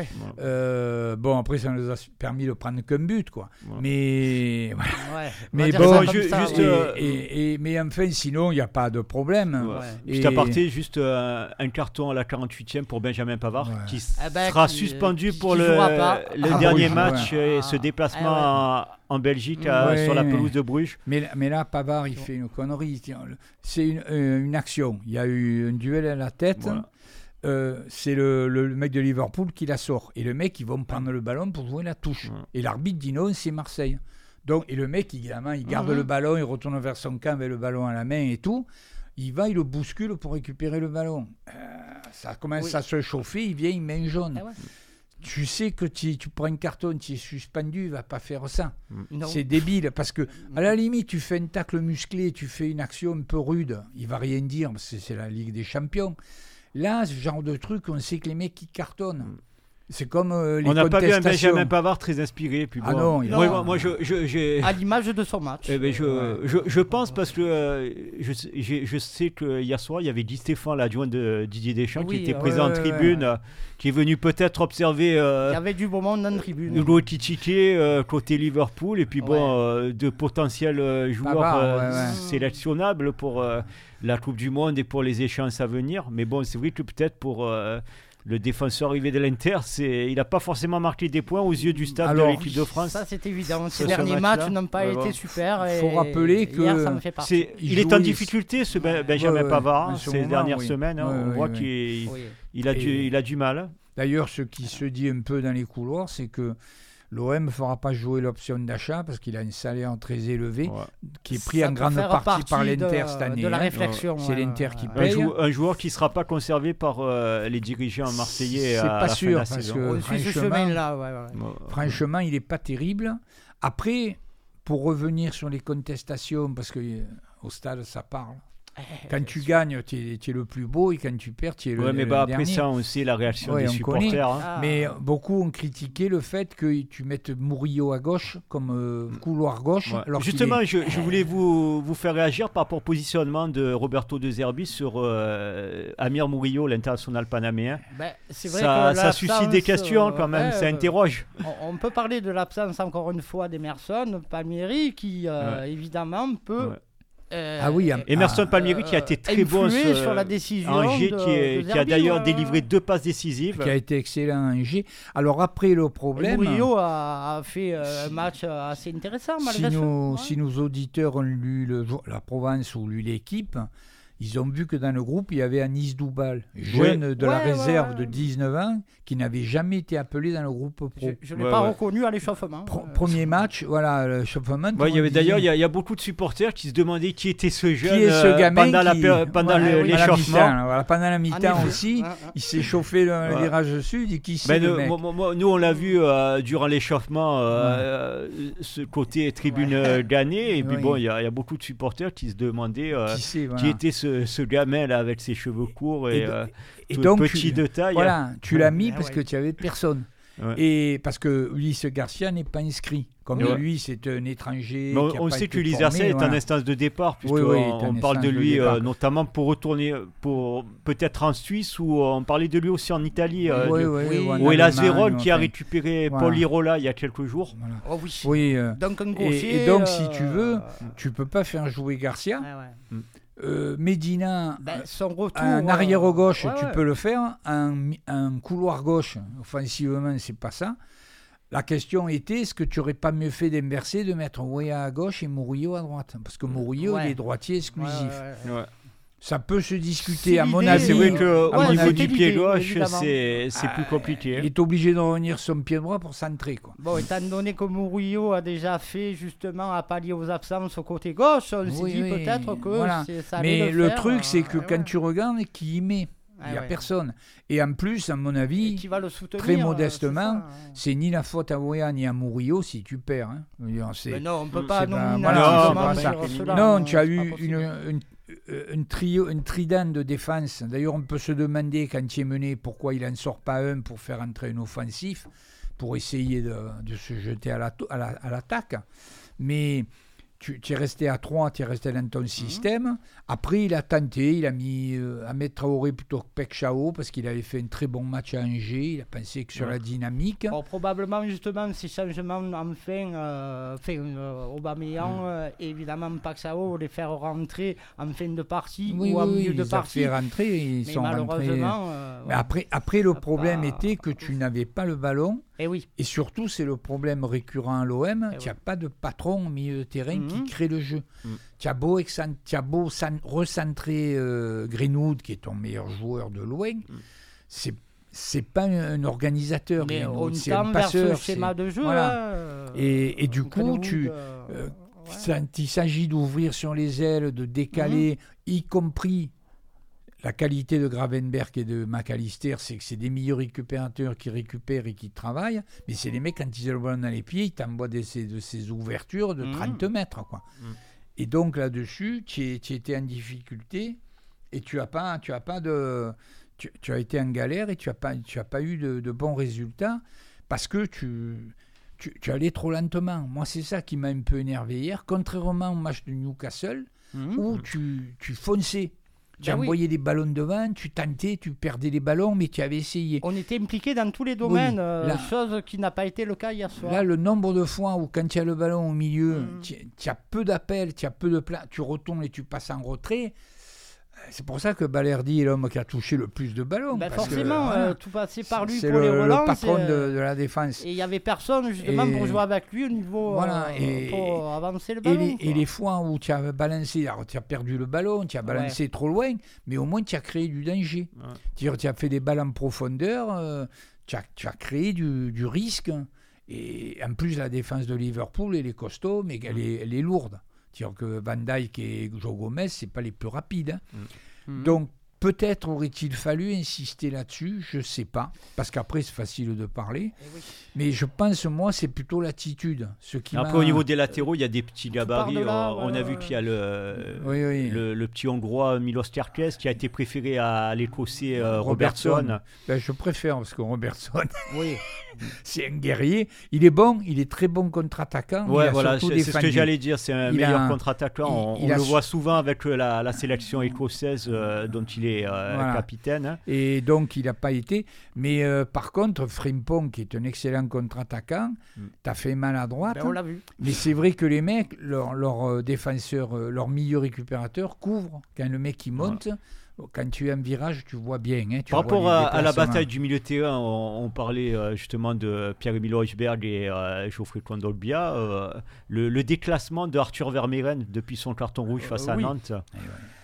Euh, bon, après, ça nous a permis de prendre qu'un but, quoi. Ouais. Mais, ouais. mais bon, ju- ça, juste, euh... et, et, et, mais enfin, sinon, il n'y a pas de problème. Ouais. Et... Juste à partir, juste euh, un carton à la quarante-huitième pour Benjamin Pavard, ouais. qui ah bah, sera qui, suspendu qui, pour qui le, le ah, dernier oui, match ouais. et ce déplacement ah, ouais. en, en Belgique mmh. à, ouais, sur la pelouse de Bruges. Mais, mais là, Pavard, il fait une connerie. C'est une, euh, une action. Il y a eu un duel à la tête. Voilà. Euh, c'est le, le, le mec de Liverpool qui la sort. Et le mec, ils vont prendre le ballon pour jouer la touche. Ouais. Et l'arbitre dit non, c'est Marseille. Donc, et le mec, évidemment, il garde mmh. le ballon, il retourne vers son camp avec le ballon à la main et tout. Il va, il le bouscule pour récupérer le ballon. Euh, ça commence oui. à se chauffer, il vient, il met une jaune. Ah ouais. Tu sais que tu, tu prends un carton, tu es suspendu, il ne va pas faire ça. Mmh. C'est débile, parce que à la limite, tu fais un tacle musclé, tu fais une action un peu rude, il ne va rien dire, c'est, c'est la Ligue des Champions. Là, ce genre de truc, on sait que les mecs, qui cartonnent. Mmh. C'est comme euh, les on n'a pas vu un contestations. Benjamin Pavard très inspiré. Puis ah bon, non, il moi, a... moi, moi je, je, j'ai... à l'image de son match. Eh ben, je, ouais. je, je pense parce que euh, je, je sais que hier soir, il y avait Guy Stéphane, l'adjoint de Didier Deschamps, oui, qui était ouais, présent ouais, en tribune, ouais. euh, qui est venu peut-être observer. Euh, il y avait du beau monde en tribune. Hugo Ekitike euh, côté Liverpool, et puis bon, ouais. euh, de potentiels euh, joueurs Pavard, euh, ouais, ouais. sélectionnables pour euh, la Coupe du Monde et pour les échéances à venir. Mais bon, c'est vrai que peut-être pour. Euh, Le défenseur arrivé de l'Inter, c'est... il n'a pas forcément marqué des points aux yeux du staff Alors, de l'équipe de France. Ça, c'est évident. Ces derniers matchs n'ont pas ouais, été bon. super. Il faut rappeler que hier, ça me fait c'est... il, il est en difficulté, ce ben- Benjamin ouais, Pavard, ouais, ces moment, dernières oui. semaines. Hein, ouais, on ouais, voit ouais. qu'il oui. il a, du... il a du mal. D'ailleurs, ce qui se dit un peu dans les couloirs, c'est que l'O M ne fera pas jouer l'option d'achat parce qu'il a un salaire très élevé ouais. qui est pris ça en grande partie, partie par l'Inter de, cette année. De la réflexion. Hein. C'est ouais, l'Inter ouais, qui ouais. paye. Un, jou- un joueur qui ne sera pas conservé par euh, les dirigeants marseillais C'est à pas la sûr, fin de la parce saison. que franchement, ce chemin-là, ouais, ouais. franchement, il n'est pas terrible. Après, pour revenir sur les contestations, parce qu'au euh, stade, ça parle. Quand tu gagnes, tu es, tu es le plus beau, et quand tu perds, tu es le, ouais, mais le bah dernier. Après ça, on sait la réaction ouais, des supporters. Hein. Ah. Mais beaucoup ont critiqué le fait que tu mettes Murillo à gauche comme euh, couloir gauche. Ouais. Alors Justement, est... je, je voulais vous, vous faire réagir par rapport au positionnement de Roberto De Zerbi sur euh, Amir Murillo, l'international panaméen. Ben, c'est vrai ça, que ça suscite des questions quand même, ouais, ça interroge. On, on peut parler de l'absence encore une fois d'Emerson Palmieri qui euh, ouais. évidemment peut... Ouais. Euh, ah oui, Emerson ah, Palmieri qui a été très bon ce, sur la décision Angers, de, qui, est, de qui a d'ailleurs euh, délivré deux passes décisives. Qui a été excellent à Angers. Alors après, le problème... Murillo a, a fait euh, un match assez intéressant, malgré si ça. Nos, Ouais. Si nos auditeurs ont lu le, la Provence ou lu l'équipe, ils ont vu que dans le groupe, il y avait Anis Doubal, jeune oui. de ouais, la réserve ouais, ouais. de dix-neuf ans, qui n'avait jamais été appelé dans le groupe pro. Je ne l'ai ouais, pas ouais. reconnu à l'échauffement. Pro- Euh, premier match, voilà, l'échauffement. Ouais, il y avait d'ailleurs, il y, a, il y a beaucoup de supporters qui se demandaient qui était ce jeune Qui est ce gamin pendant, la, qui- péri- pendant Ouais, le- oui. l'échauffement. Voilà, pendant la mi-temps effet. aussi, Ouais, ouais. il s'est chauffé le, le Ouais. virage sud. Et qui c'est Ben, le euh, mec moi, moi, nous, on l'a vu euh, durant l'échauffement, euh, euh, ce côté tribune euh, gagnée. Et puis Oui. bon, il y, a- il y a beaucoup de supporters qui se demandaient euh, Qui c'est, voilà. qui était ce, ce gamin là avec ses cheveux courts et, Et- euh, Et tout donc, petit tu- de taille. Voilà, tu l'as mis Ah parce ouais. que tu avais personne. Ouais. Et parce que Ulysse Garcia n'est pas inscrit. Comme Ouais. lui, c'est un étranger. Mais on, qui a on pas sait été que Ulysse formé, Garcia est voilà. en instance de départ, puisqu'on Oui, oui, il est en on parle de instance de lui départ. euh, notamment pour retourner, pour peut-être en Suisse, ou on parlait de lui aussi en Italie, euh, Oui, de- oui, oui, ou en où il a Allemagne, Zéron qui a enfin. récupéré Voilà. Paul Lirola il y a quelques jours. Voilà. Oh oui. Oui, euh, Donc un et, gaucher. et donc, euh, si tu veux, tu peux pas faire jouer Garcia. ouais, ouais. Euh, Medina, Ben, son retour. un euh, arrière gauche, ouais, tu ouais. peux le faire. Un, un couloir gauche, offensivement, c'est pas ça. La question était, est-ce que tu aurais pas mieux fait d'inverser, de mettre Ouéa à gauche et Murillo à droite? Parce que Murillo, Ouais. il est droitier exclusif. Ouais, ouais, ouais. Ouais. Ça peut se discuter, C'est à mon l'idée, avis. C'est vrai qu'au Ouais, niveau c'était du pied l'idée, gauche, évidemment. c'est c'est Ah, plus compliqué. Il est obligé de revenir son pied droit pour centrer, quoi. Bon, étant donné que Murillo a déjà fait justement à pallier aux absences au côté gauche, on s'est Oui, dit oui, peut-être que voilà. c'est- ça allait Mais le, le faire, truc, c'est euh, que ouais, quand ouais. tu regardes, qui y met Il Ah n'y a ouais. personne. Et en plus, à mon Et avis, qui va le soutenir, très euh, modestement, c'est ça, hein. c'est ni la faute à Ouéa ni à Murillo si tu perds. Hein. Je veux dire, c'est- Mais non, on ne peut c'est pas pas- nominer voilà, c'est un pas sur ça. cela, non, tu as c'est pas eu possible. une, une, euh, une trio, une trident de défense. D'ailleurs, on peut se demander, quand il est mené, pourquoi il n'en sort pas un pour faire entrer un offensif, pour essayer de, de se jeter à, la, à, la, à l'attaque. Mais tu, tu es resté à trois, tu es resté dans ton système. Après, il a tenté, il a mis euh, Ahmed Traoré plutôt que Pek Chao, parce qu'il avait fait un très bon match à Angers. Il a pensé que sur Ouais. la dynamique. Bon, probablement justement ces changements enfin, euh, enfin euh, Aubameyang Mm. euh, et évidemment Paxao, les faire rentrer en fin de partie Oui, ou en oui, oui, milieu il de les a partie. fait rentrer. Ils Mais sont rentrés. malheureusement, euh, Mais ouais. après, après, le Ça problème pas- était que tu n'avais pas le ballon. Eh oui, Et surtout, c'est le problème récurrent à l'O M, Eh tu n'as oui. pas de patron au milieu de terrain qui Mhm. crée le jeu. Mhm. Tu as beau, exan- tu as beau san- recentrer euh, Greenwood, qui est ton meilleur joueur de loin, c'est c'est pas un, un organisateur, mais Greenwood, on c'est un tend vers ce passeur. schéma c'est- de jeu. voilà. hein, euh, Et, et du coup, Greenwood, tu, euh, euh, ouais. ça- il s'agit d'ouvrir sur les ailes, de décaler, y compris la qualité de Gravenberg et de McAllister, c'est que c'est des milieux récupérateurs qui récupèrent et qui travaillent, mais c'est les mecs, quand ils ont le ballon dans les pieds, ils t'envoient de ces, de ces ouvertures de Mhm. trente mètres. Quoi. Mhm. Et donc là-dessus, tu es- tu étais en difficulté et tu as pas, tu as pas de... Tu, tu as été en galère et tu n'as pas, tu as pas eu de, de bons résultats parce que tu, tu, tu allais trop lentement. Moi, c'est ça qui m'a un peu énervé hier, contrairement au match de Newcastle, Mhm. où tu, tu fonçais. Tu Ben oui. envoyais des ballons devant, tu tentais, tu perdais les ballons, mais tu avais essayé. On était impliqué dans tous les domaines, euh, là- chose qui n'a pas été le cas hier soir. Là, le nombre de fois où, quand tu as le ballon au milieu, Mm. tu, tu as peu d'appels, tu as peu de plats, tu retournes et tu passes en retrait. C'est pour ça que Balerdi est l'homme qui a touché le plus de ballons. Ben parce que, forcément, voilà, euh, tout passait par lui c'est pour le, les le relances. patron et, de, euh, de la défense. Et il n'y avait personne justement Et- pour jouer avec lui au niveau Voilà, euh, et- pour avancer le Et ballon. les, et quoi. les fois où tu as balancé, alors tu as perdu le ballon, tu as balancé trop loin, mais au moins tu as créé du danger. Ouais. C'est-à-dire, tu as fait des balles en profondeur, euh, tu, as, tu as créé du, du risque. Et en plus, la défense de Liverpool, elle est costaud, mais elle est, elle est lourde. C'est-à-dire que Van Dijk et Joe Gomez, ce n'est pas les plus rapides. hein. Mhm. Donc, peut-être aurait-il fallu insister là-dessus, je ne sais pas, parce qu'après, c'est facile de parler. Eh oui. Mais je pense, moi, c'est plutôt l'attitude. Ce qui Après, m'a- au niveau des latéraux, il y a des petits gabarits. part de là, on on ouais, a vu ouais. qu'il y a le, Oui, oui. le, le petit Hongrois Milos Kerkez qui a été préféré à l'Écossais euh, Robertson. Robertson. Ben, je préfère, parce que Robertson, Oui. c'est un guerrier. Il est bon, il est très bon contre-attaquant. Ouais, voilà, c'est, c'est ce que j'allais dire. C'est un il meilleur a, contre-attaquant. On, il, il on le voit souvent avec la, la sélection écossaise euh, dont il est euh, voilà. capitaine. Hein. Et donc, il n'a pas été. Mais euh, par contre, Frimpong, qui est un excellent contre-attaquant, mm. t'as fait mal à droite. Ben, on l'a vu. Mais c'est vrai que les mecs, leurs leur défenseurs, leur milieu récupérateur couvrent. Quand le mec il monte, voilà. Quand tu as un virage, tu vois bien. Hein, tu Par rapport à, à la bataille du milieu de terrain, on, on parlait euh, justement de Pierre-Emile Højbjerg et euh, Geoffrey Kondogbia. Euh, le, le déclassement de Arthur Vermeeren depuis son carton rouge face euh, à oui. Nantes. Ouais.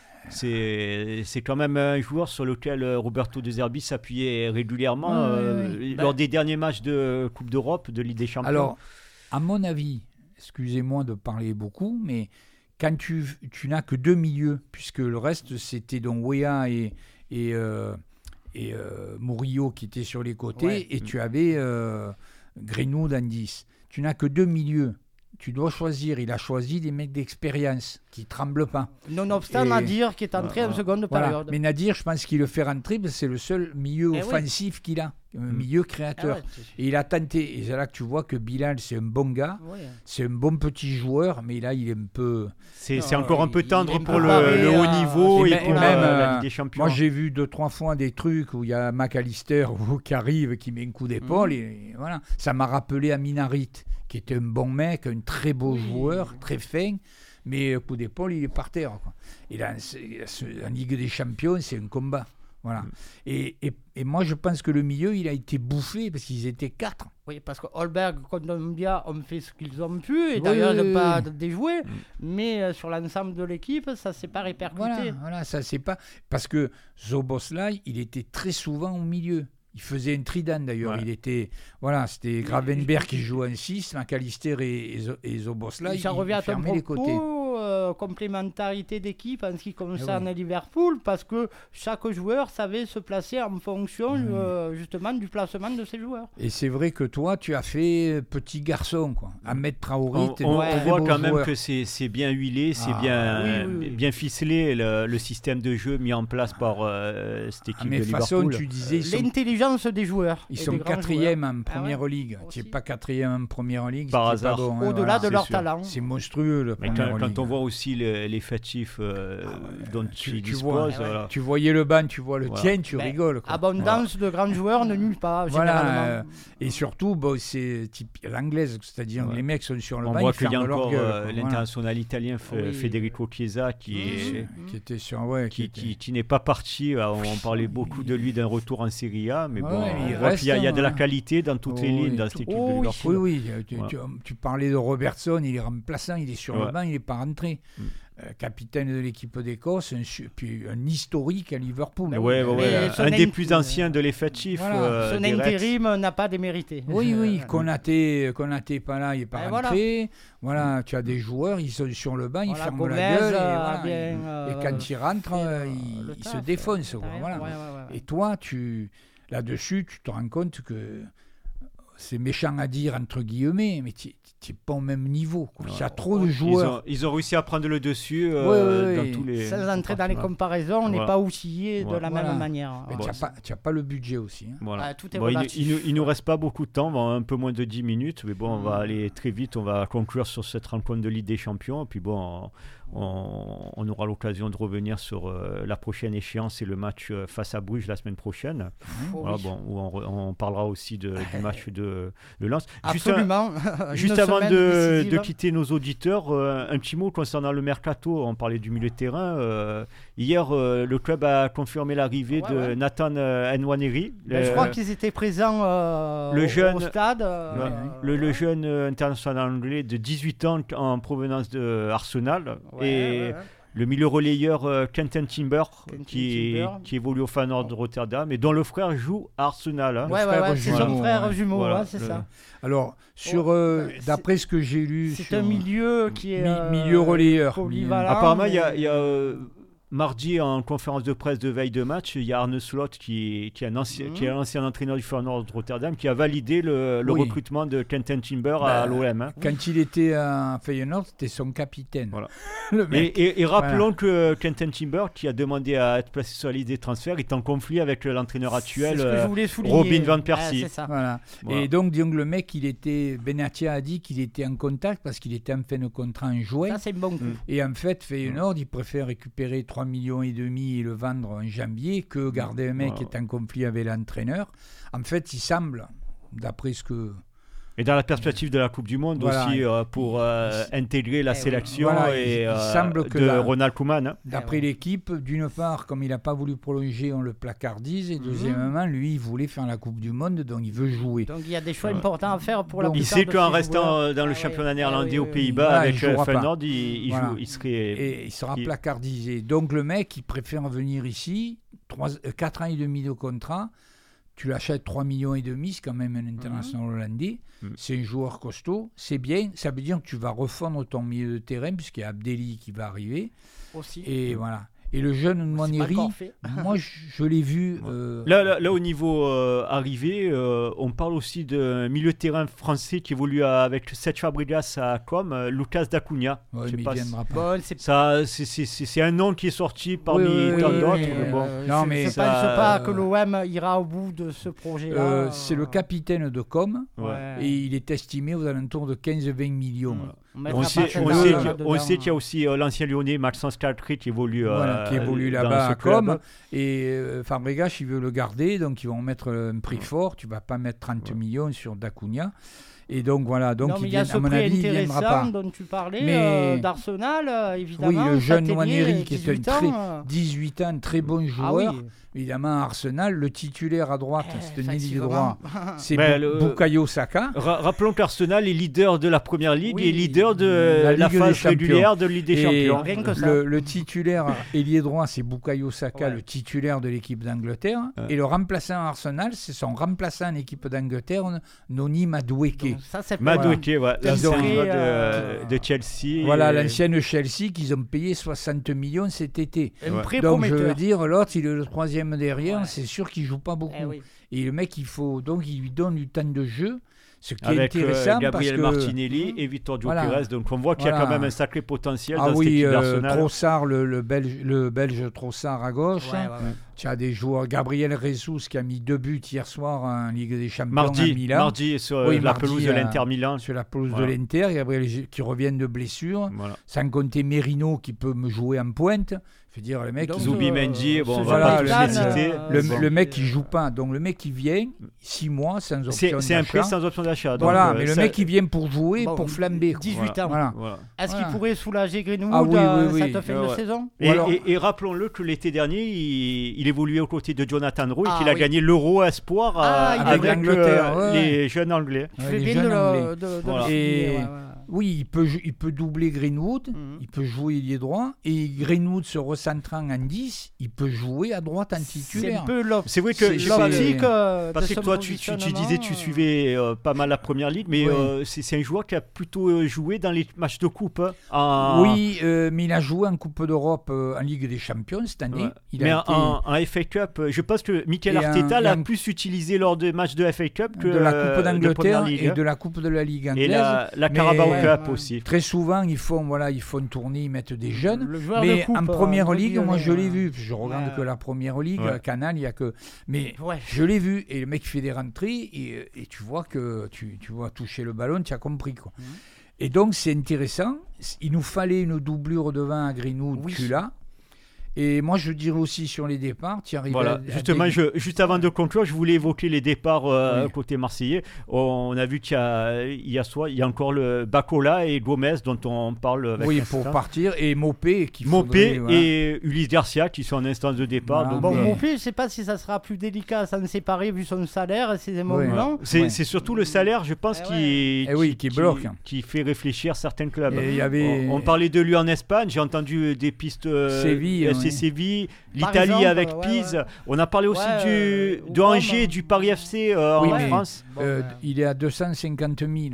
C'est, c'est quand même un joueur sur lequel Roberto De Zerbi s'appuyait régulièrement ouais, euh, ouais, lors ben... des derniers matchs de Coupe d'Europe, de Ligue des Champions. Alors, à mon avis, excusez-moi de parler beaucoup, mais quand tu, tu n'as que deux milieux, puisque le reste, c'était donc Weah et, et, euh, et euh, Murillo qui étaient sur les côtés, ouais. et tu avais euh, Greenwood en dix. Tu n'as que deux milieux. Tu dois choisir. Il a choisi des mecs d'expérience qui ne tremblent pas. Nonobstant et... Nadir qui est entré euh, en seconde voilà. période. Mais Nadir, je pense qu'il le fait rentrer parce que c'est le seul milieu eh offensif oui. qu'il a. Un mmh. milieu créateur. Ah ouais, et il a tenté. Et c'est là que tu vois que Bilal, c'est un bon gars. Ouais. C'est un bon petit joueur. Mais là, il est un peu... C'est, non, c'est encore un peu tendre pour le, le haut niveau. Et, et, et pour même, la, la Ligue des Champions. Moi, j'ai vu deux, trois fois des trucs où il y a McAllister qui arrive, qui met un coup d'épaule. Mmh. Et voilà. Ça m'a rappelé Aminarit, qui était un bon mec, un très beau oui. joueur, très fin. Mais coup d'épaule, il est par terre. Quoi. Et là, en Ligue des Champions, c'est un combat. Voilà. Mm. Et, et, et moi, je pense que le milieu, il a été bouffé parce qu'ils étaient quatre. Oui, parce que Højbjerg, Kondogbia ont fait ce qu'ils ont pu, et oui, d'ailleurs, ils n'ont oui, pas oui. déjoué. Mm. Mais euh, sur l'ensemble de l'équipe, ça ne s'est pas répercuté. Voilà, voilà, ça c'est pas. Parce que Szoboszlai, il était très souvent au milieu. Il faisait un trident d'ailleurs. Ouais. Il était, voilà, c'était Gravenberg qui jouait en six, McAllister et, et, et Szoboszlai. Ça revient à ton propos, euh, complémentarité d'équipe en ce qui concerne oui. Liverpool, parce que chaque joueur savait se placer en fonction oui. euh, justement du placement de ses joueurs. Et c'est vrai que toi, tu as fait petit garçon, quoi. Ahmed Traoré. On, on, on voit quand joueur. même que c'est, c'est bien huilé, c'est ah, bien, oui, oui, oui. bien ficelé le, le système de jeu mis en place par euh, cette équipe ah, mais de façon, Liverpool. Tu disais, ils L'intelligence des joueurs. Ils sont quatrième en première ah ouais, ligue. Tu n'es pas quatrième en première ligue. Par hasard. Bon, hein, Au-delà voilà, de leur sûr. talent. C'est monstrueux. Le quand, quand on voit aussi le, l'effectif euh, ah ouais, dont tu, tu disposes. Vois, voilà. Tu voyais le banc, tu vois le voilà. tien, tu ben, rigoles. Quoi. Abondance voilà. de grands joueurs ne nulle part. Voilà. Euh, et surtout, bon, c'est type l'anglaise, c'est-à-dire ouais. les mecs sont sur le on banc. On voit qu'il y a encore gueule, euh, l'international voilà. italien oui. Federico Chiesa qui, est, qui était sur, ouais, qui, qui, qui n'est pas parti. On parlait beaucoup de lui d'un retour en Serie A, mais bon. Il y, a, il y a de la qualité dans toutes oh, les lignes oui. dans cette équipe oh, de Liverpool. Oui, oui. Tu, ouais. tu, tu parlais de Robertson, il est remplaçant, il est sur ouais. le banc, il n'est pas rentré. Mm. Euh, capitaine de l'équipe d'Écosse, un, puis un historique à Liverpool. Oui, ouais, ouais, ouais. un des plus anciens de l'effectif. Voilà. Euh, son intérim n'a pas démérité. Oui, oui. Konaté, Konaté pas là, il n'est pas et rentré. Voilà. voilà, tu as des joueurs, ils sont sur le banc, ils voilà, ferment Gomez, la gueule. Et, voilà, bien, et, euh, et quand ils rentrent, euh, ils, ils se défoncent. Voilà. Ouais, ouais, ouais. Et toi, tu... Là-dessus, tu te rends compte que c'est méchant à dire, entre guillemets, mais tu n'es pas au même niveau. Il y a trop de joueurs. Ils ont, ils ont réussi à prendre le dessus euh, oui, oui, dans oui. tous les... Sans entrer dans les comparaisons, on n'est voilà. pas outillé voilà. de la voilà. même manière. Mais bon, tu n'as pas, pas le budget aussi. Hein. Voilà. Ah, tout est bon, il, il, il nous reste pas beaucoup de temps, bon, un peu moins de dix minutes, mais bon, on va aller très vite, on va conclure sur cette rencontre de Ligue des Champions, et puis bon... On, on aura l'occasion de revenir sur euh, la prochaine échéance et le match euh, face à Bruges la semaine prochaine. Mmh, voilà, oui. bon, où on, on parlera aussi de, du match de, de Lens. Absolument. Juste, un, juste avant de, de quitter nos auditeurs, euh, un petit mot concernant le mercato. On parlait du milieu de terrain. Euh, hier, euh, le club a confirmé l'arrivée ouais, de ouais. Nathan euh, Nwaneri. Ben, je crois qu'ils étaient présents euh, le au, jeune, au stade. Euh, ouais, le, le jeune international anglais de dix-huit ans en provenance de Arsenal. Ouais. Et ouais, ouais. le milieu relayeur euh, Quentin Timber, Quentin qui, Timber. qui évolue au Feyenoord de Rotterdam et dont le frère joue à Arsenal. Hein. Ouais, ouais, ouais, c'est son frère ouais. jumeau, voilà, ouais, c'est le... ça. Alors, sur, oh, euh, d'après ce que j'ai lu... C'est sur... un milieu qui est... Mi- milieu relayeur. Apparemment, il mais... y a... Y a euh, mardi, en conférence de presse de veille de match, il y a Arne Slot, qui, qui, est un ancien, mmh. qui est un ancien entraîneur du Feyenoord de Rotterdam, qui a validé le, le oui. recrutement de Quentin Timber bah, à l'O M. Hein. Quand il était à Feyenoord, c'était son capitaine. Voilà. le mec. Et, et, et rappelons voilà. que Quentin Timber, qui a demandé à être placé sur la liste des transferts, est en conflit avec l'entraîneur actuel, euh, Robin Van Persie. Ah, voilà. Voilà. Et donc, donc, le mec, il était, Benatia a dit qu'il était en contact parce qu'il était en fin de contrat en juin. Ça, c'est bon coup. Mmh. Et en fait, Feyenoord, mmh. il préfère récupérer trois millions et demi et le vendre en janvier que garder un mec voilà. qui est en conflit avec l'entraîneur. En fait, il semble, d'après ce que... Et dans la perspective de la Coupe du Monde voilà. aussi, euh, pour euh, intégrer la sélection voilà, et, il, il semble que de la, Ronald Koeman. Hein. D'après l'équipe, d'une part, comme il n'a pas voulu prolonger, on le placardise. Et deuxièmement, lui, il voulait faire la Coupe du Monde, donc il veut jouer. Donc il y a des choix ouais. importants à faire pour donc, la Il sait qu'en restant joueurs. dans le ah, championnat oui, néerlandais ah, oui, aux oui, Pays-Bas voilà, avec il Feyenoord, il, il, voilà. joue, il serait... Et il sera il... placardisé. Donc le mec, il préfère venir ici, quatre ans et demi de contrat. Tu l'achètes trois millions et demi, c'est quand même un international mmh. hollandais. Mmh. C'est un joueur costaud, c'est bien. Ça veut dire que tu vas refondre ton milieu de terrain, puisqu'il y a Abdelli qui va arriver. Aussi. Et voilà. Et le jeune Nwaneri, moi je, je l'ai vu. Euh... Là, là, là, au niveau euh, arrivé, euh, on parle aussi d'un milieu de terrain français qui évolue avec Seth Fabregas à Com, euh, Lucas Dacunia. Ouais, mais pas, il viendra pas. Bon, c'est... Ça, c'est, c'est, c'est un nom qui est sorti parmi oui, tant oui, d'autres. Oui, oui, bon. euh, non, mais je ne ça... pense pas que l'O M ira au bout de ce projet-là. Euh, c'est le capitaine de Com ouais. et il est estimé aux alentours de quinze à vingt millions. Voilà. On, on, sait, on, sait on sait qu'il y a aussi euh, l'ancien Lyonnais Maxence Caltry qui évolue, voilà, euh, qui évolue là-bas à Com. Et euh, Fabregas, il veut le garder, donc ils vont mettre un prix ouais. fort. Tu ne vas pas mettre trente ouais. millions sur Dacunia. Et donc voilà, donc non, il, il y a vient, ce à mon prix avis, il viendra pas. dont tu parlais, mais... euh, d'Arsenal, euh, évidemment. Oui, le jeune Nwaneri qui est un très, ans, dix-huit ans, très bon joueur. Ah, oui. Évidemment, Arsenal, le titulaire à droite, eh, c'est un ailier droit, c'est B- le... Bukayo Saka. Ra- rappelons qu'Arsenal est leader de la Première Ligue oui. et leader de la, la phase régulière de Ligue des et Champions. Rien que ça. Le, le titulaire ailier droit, c'est Bukayo Saka, ouais. le titulaire de l'équipe d'Angleterre. Ouais. Et le remplaçant à Arsenal, c'est son remplaçant en équipe d'Angleterre, Noni Madueke. Madueke, voilà. L'ancien euh... de, de Chelsea. Voilà, et... l'ancienne Chelsea qu'ils ont payé soixante millions cet été. Ouais. Donc je veux dire, l'autre, il est le troisième derrière, ouais. c'est sûr qu'il ne joue pas beaucoup. Eh oui. Et le mec, il faut donc il lui donne du temps de jeu, ce qui avec est intéressant euh, Gabriel parce que, Martinelli mmh. et Vittorio voilà. Pérez. Donc on voit qu'il voilà. y a quand même un sacré potentiel ah dans oui, cette équipe euh, d'Arsenal. Trossard, le, le, belge, le belge Trossard à gauche. Ouais, ouais, ouais. Tu as des joueurs, Gabriel Jesus qui a mis deux buts hier soir en Ligue des Champions mardi, à Milan. Mardi sur oui, la mardi pelouse de l'Inter Milan. Sur la pelouse voilà. de l'Inter, Gabriel qui revient de blessure. Voilà. Sans compter Merino qui peut me jouer en pointe. Je veux dire, le mec... Zubimendi, euh, bon, on voilà, va pas le citer. Euh, le, le mec, il joue pas. Donc, le mec, il vient six mois sans option c'est, d'achat. C'est un prix sans option d'achat. Voilà, euh, mais ça... le mec, il vient pour jouer, bon, pour flamber. dix-huit quoi. ans. Voilà. Voilà. Est-ce voilà. qu'il pourrait soulager Greenwood ah, oui, euh, oui, oui. cette fin ouais. de saison et, alors... et, et rappelons-le que l'été dernier, il, il évoluait aux côtés de Jonathan Rowe ah, et qu'il a oui. gagné l'Euro Espoir ah, avec, avec l'Angleterre, euh, ouais. les jeunes Anglais. Tu fais bien de le, de, de voilà. le et... ouais, ouais. Oui, il peut, il peut doubler Greenwood, mmh. il peut jouer ailier droit, et Greenwood se recentrant en dix, il peut jouer à droite en titulaire. C'est un peu l'op- c'est vrai que c'est l'optique euh, parce que toi tu, tu, tu disais tu suivais euh, pas mal la Première Ligue, mais oui. euh, c'est, c'est un joueur qui a plutôt joué dans les matchs de coupe. Hein, en... Oui, euh, mais il a joué en Coupe d'Europe, euh, en Ligue des Champions cette année. Ouais. Il mais a en, été... en F A Cup, je pense que Mikel Arteta un, l'a un... plus utilisé lors des matchs de F A Cup que de la Coupe d'Angleterre de et de la Coupe de la Ligue anglaise. Et la, la Carabao mais, Cup ouais, aussi. Très souvent, ils font, voilà, ils font tourner, ils mettent des jeunes. Mais coupe, en Première euh, Ligue, moi, je l'ai ouais. vu. Je regarde ouais. que la Première Ligue, ouais. Canal, il n'y a que... Mais ouais. je l'ai vu. Et le mec fait des rentrées et, et tu vois que tu, tu vois toucher le ballon, tu as compris, quoi. Mmh. Et donc, c'est intéressant. Il nous fallait une doublure devant à Greenwood, oui. tu l'as. Et moi, je dirais aussi sur les départs, tu arrives voilà. à, à Justement, dé... je, juste avant de conclure, je voulais évoquer les départs euh, oui. côté marseillais. On a vu qu'il y a, il y a, soit, il y a encore le Bacola et Gomez dont on parle avec oui, l'instant. pour partir, et Mopé qui Mopé faudrait, et voilà. Ulysse Garcia qui sont en instance de départ. Voilà. Donc, bon, euh... Mopé, je ne sais pas si ça sera plus délicat à s'en séparer vu son salaire et ses émoluments. Ouais. C'est, ouais. c'est surtout le salaire, je pense, eh qui, ouais. qui, oui, qui, qui bloque. Qui fait réfléchir certains clubs. Et y avait... on, on parlait de lui en Espagne, j'ai entendu des pistes euh, Séville, F C ouais. Séville. L'Italie exemple, avec ouais, Pise. Ouais. On a parlé aussi ouais, du, euh, de Angers, du Paris F C euh, oui, en mais, France. Euh, bon, il est à deux cent cinquante mille.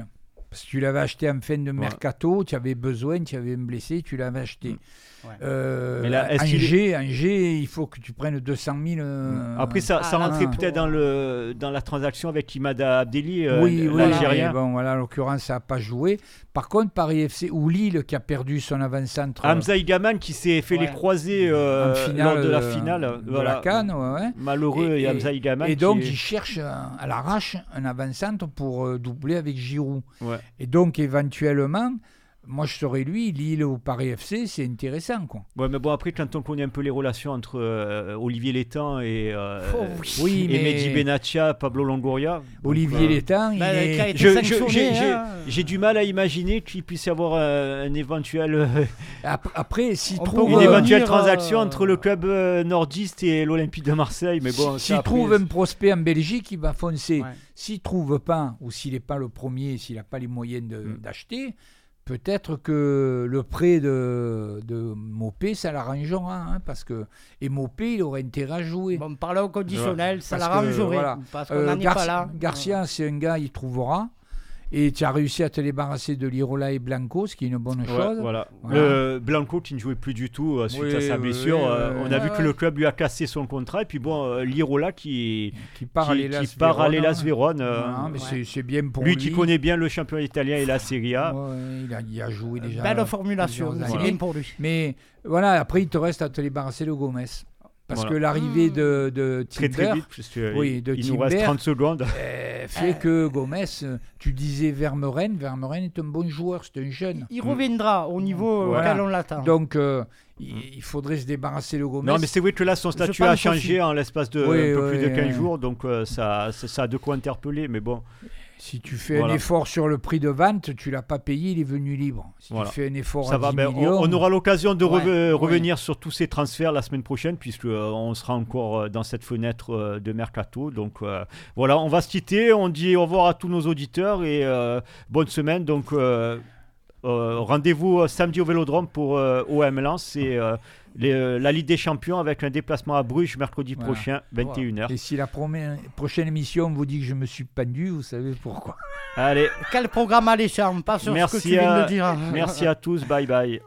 Parce que tu l'avais acheté en fin de mercato, ouais. tu avais besoin, tu avais un blessé, tu l'avais acheté. Mmh. Ouais. Euh, Mais là, Angers, est... Angers, il faut que tu prennes deux cent mille. Euh... Après, ça, ça ah, rentrait ah, peut-être dans, le, dans la transaction avec Imada Abdelli, euh, oui, l'Algérien. Oui, bon, voilà, en l'occurrence, ça n'a pas joué. Par contre, Paris F C ou Lille qui a perdu son avant-centre. Hamza Igaman qui s'est fait ouais. les croisés euh, finale, lors de la finale. Euh, de voilà. la Cannes, ouais, ouais. Malheureux, et, et Hamza Igaman. Et donc, est... il cherche à l'arrache un avant-centre pour euh, doubler avec Giroud. Ouais. Et donc, éventuellement. Moi, je serais lui, Lille ou Paris F C, c'est intéressant, quoi. Ouais, mais bon, après, quand on connaît un peu les relations entre euh, Olivier Létang et, euh, oh, oui, et mais... Mehdi Benatia, Pablo Longoria. Olivier euh, Létang, il bah, est... Je, je, j'ai, j'ai, hein. j'ai du mal à imaginer qu'il puisse y avoir euh, un éventuel... Euh, après, s'il trouve... Une éventuelle transaction euh... entre le club euh, nordiste et l'Olympique de Marseille, mais bon... S'il après... trouve un prospect en Belgique, il va foncer. Ouais. S'il ne trouve pas, ou s'il n'est pas le premier, s'il n'a pas les moyens de, mm. d'acheter... Peut-être que le prêt de, de Mopé, ça l'arrangera, hein, parce que et Mopé, il aurait intérêt à jouer. Bon, parlant au conditionnel, ouais, ça l'arrangerait, voilà. Parce qu'on euh, n'en est pas là. Garcia, c'est un gars, il trouvera. Et tu as réussi à te débarrasser de Lirola et Blanco, ce qui est une bonne ouais, chose. Voilà. Voilà. Le Blanco qui ne jouait plus du tout euh, suite oui, à sa blessure. Oui, euh, on a ouais, vu ouais. que le club lui a cassé son contrat. Et puis bon, euh, Lirola qui, qui part qui, à qui part à l'Hellas Vérone. Euh, voilà, mais ouais. c'est, c'est bien pour lui. Lui qui connaît bien le championnat italien et la Serie A. Ouais, il, a, il a joué déjà. Belle formulation, c'est voilà. bien pour lui. Mais voilà, après, il te reste à te débarrasser de Gomez. Parce voilà. que l'arrivée de, de Timber, très, très vite, parce que oui, de il Timber, nous reste trente secondes, euh, fait euh, que Gomez, tu disais Vermeren, Vermeren est un bon joueur, c'est un jeune. Il, il reviendra au niveau voilà. auquel on l'attend. Donc, euh, il, il faudrait se débarrasser de Gomez. Non, mais c'est vrai que là, son statut a changé en l'espace de oui, un peu oui, plus de quinze oui. jours, donc euh, ça, ça, ça a de quoi interpeller, mais bon. Si tu fais voilà. un effort sur le prix de vente, tu ne l'as pas payé, il est venu libre. Si voilà. tu fais un effort ça à va, dix ben, millions... On, on aura l'occasion de ouais, re- ouais. revenir sur tous ces transferts la semaine prochaine, puisqu'on euh, sera encore euh, dans cette fenêtre euh, de Mercato. Donc euh, voilà, on va se quitter. On dit au revoir à tous nos auditeurs et euh, bonne semaine. Donc euh, euh, rendez-vous euh, samedi au Vélodrome pour euh, O M Lens et euh, les, euh, la Ligue des Champions avec un déplacement à Bruges mercredi voilà. prochain, vingt et une heures. Et si la promè- prochaine émission vous dit que je me suis pendu, vous savez pourquoi. Allez. Quel programme alléchant, pas sur merci ce que tu viens à, de dire. Merci à tous, bye bye.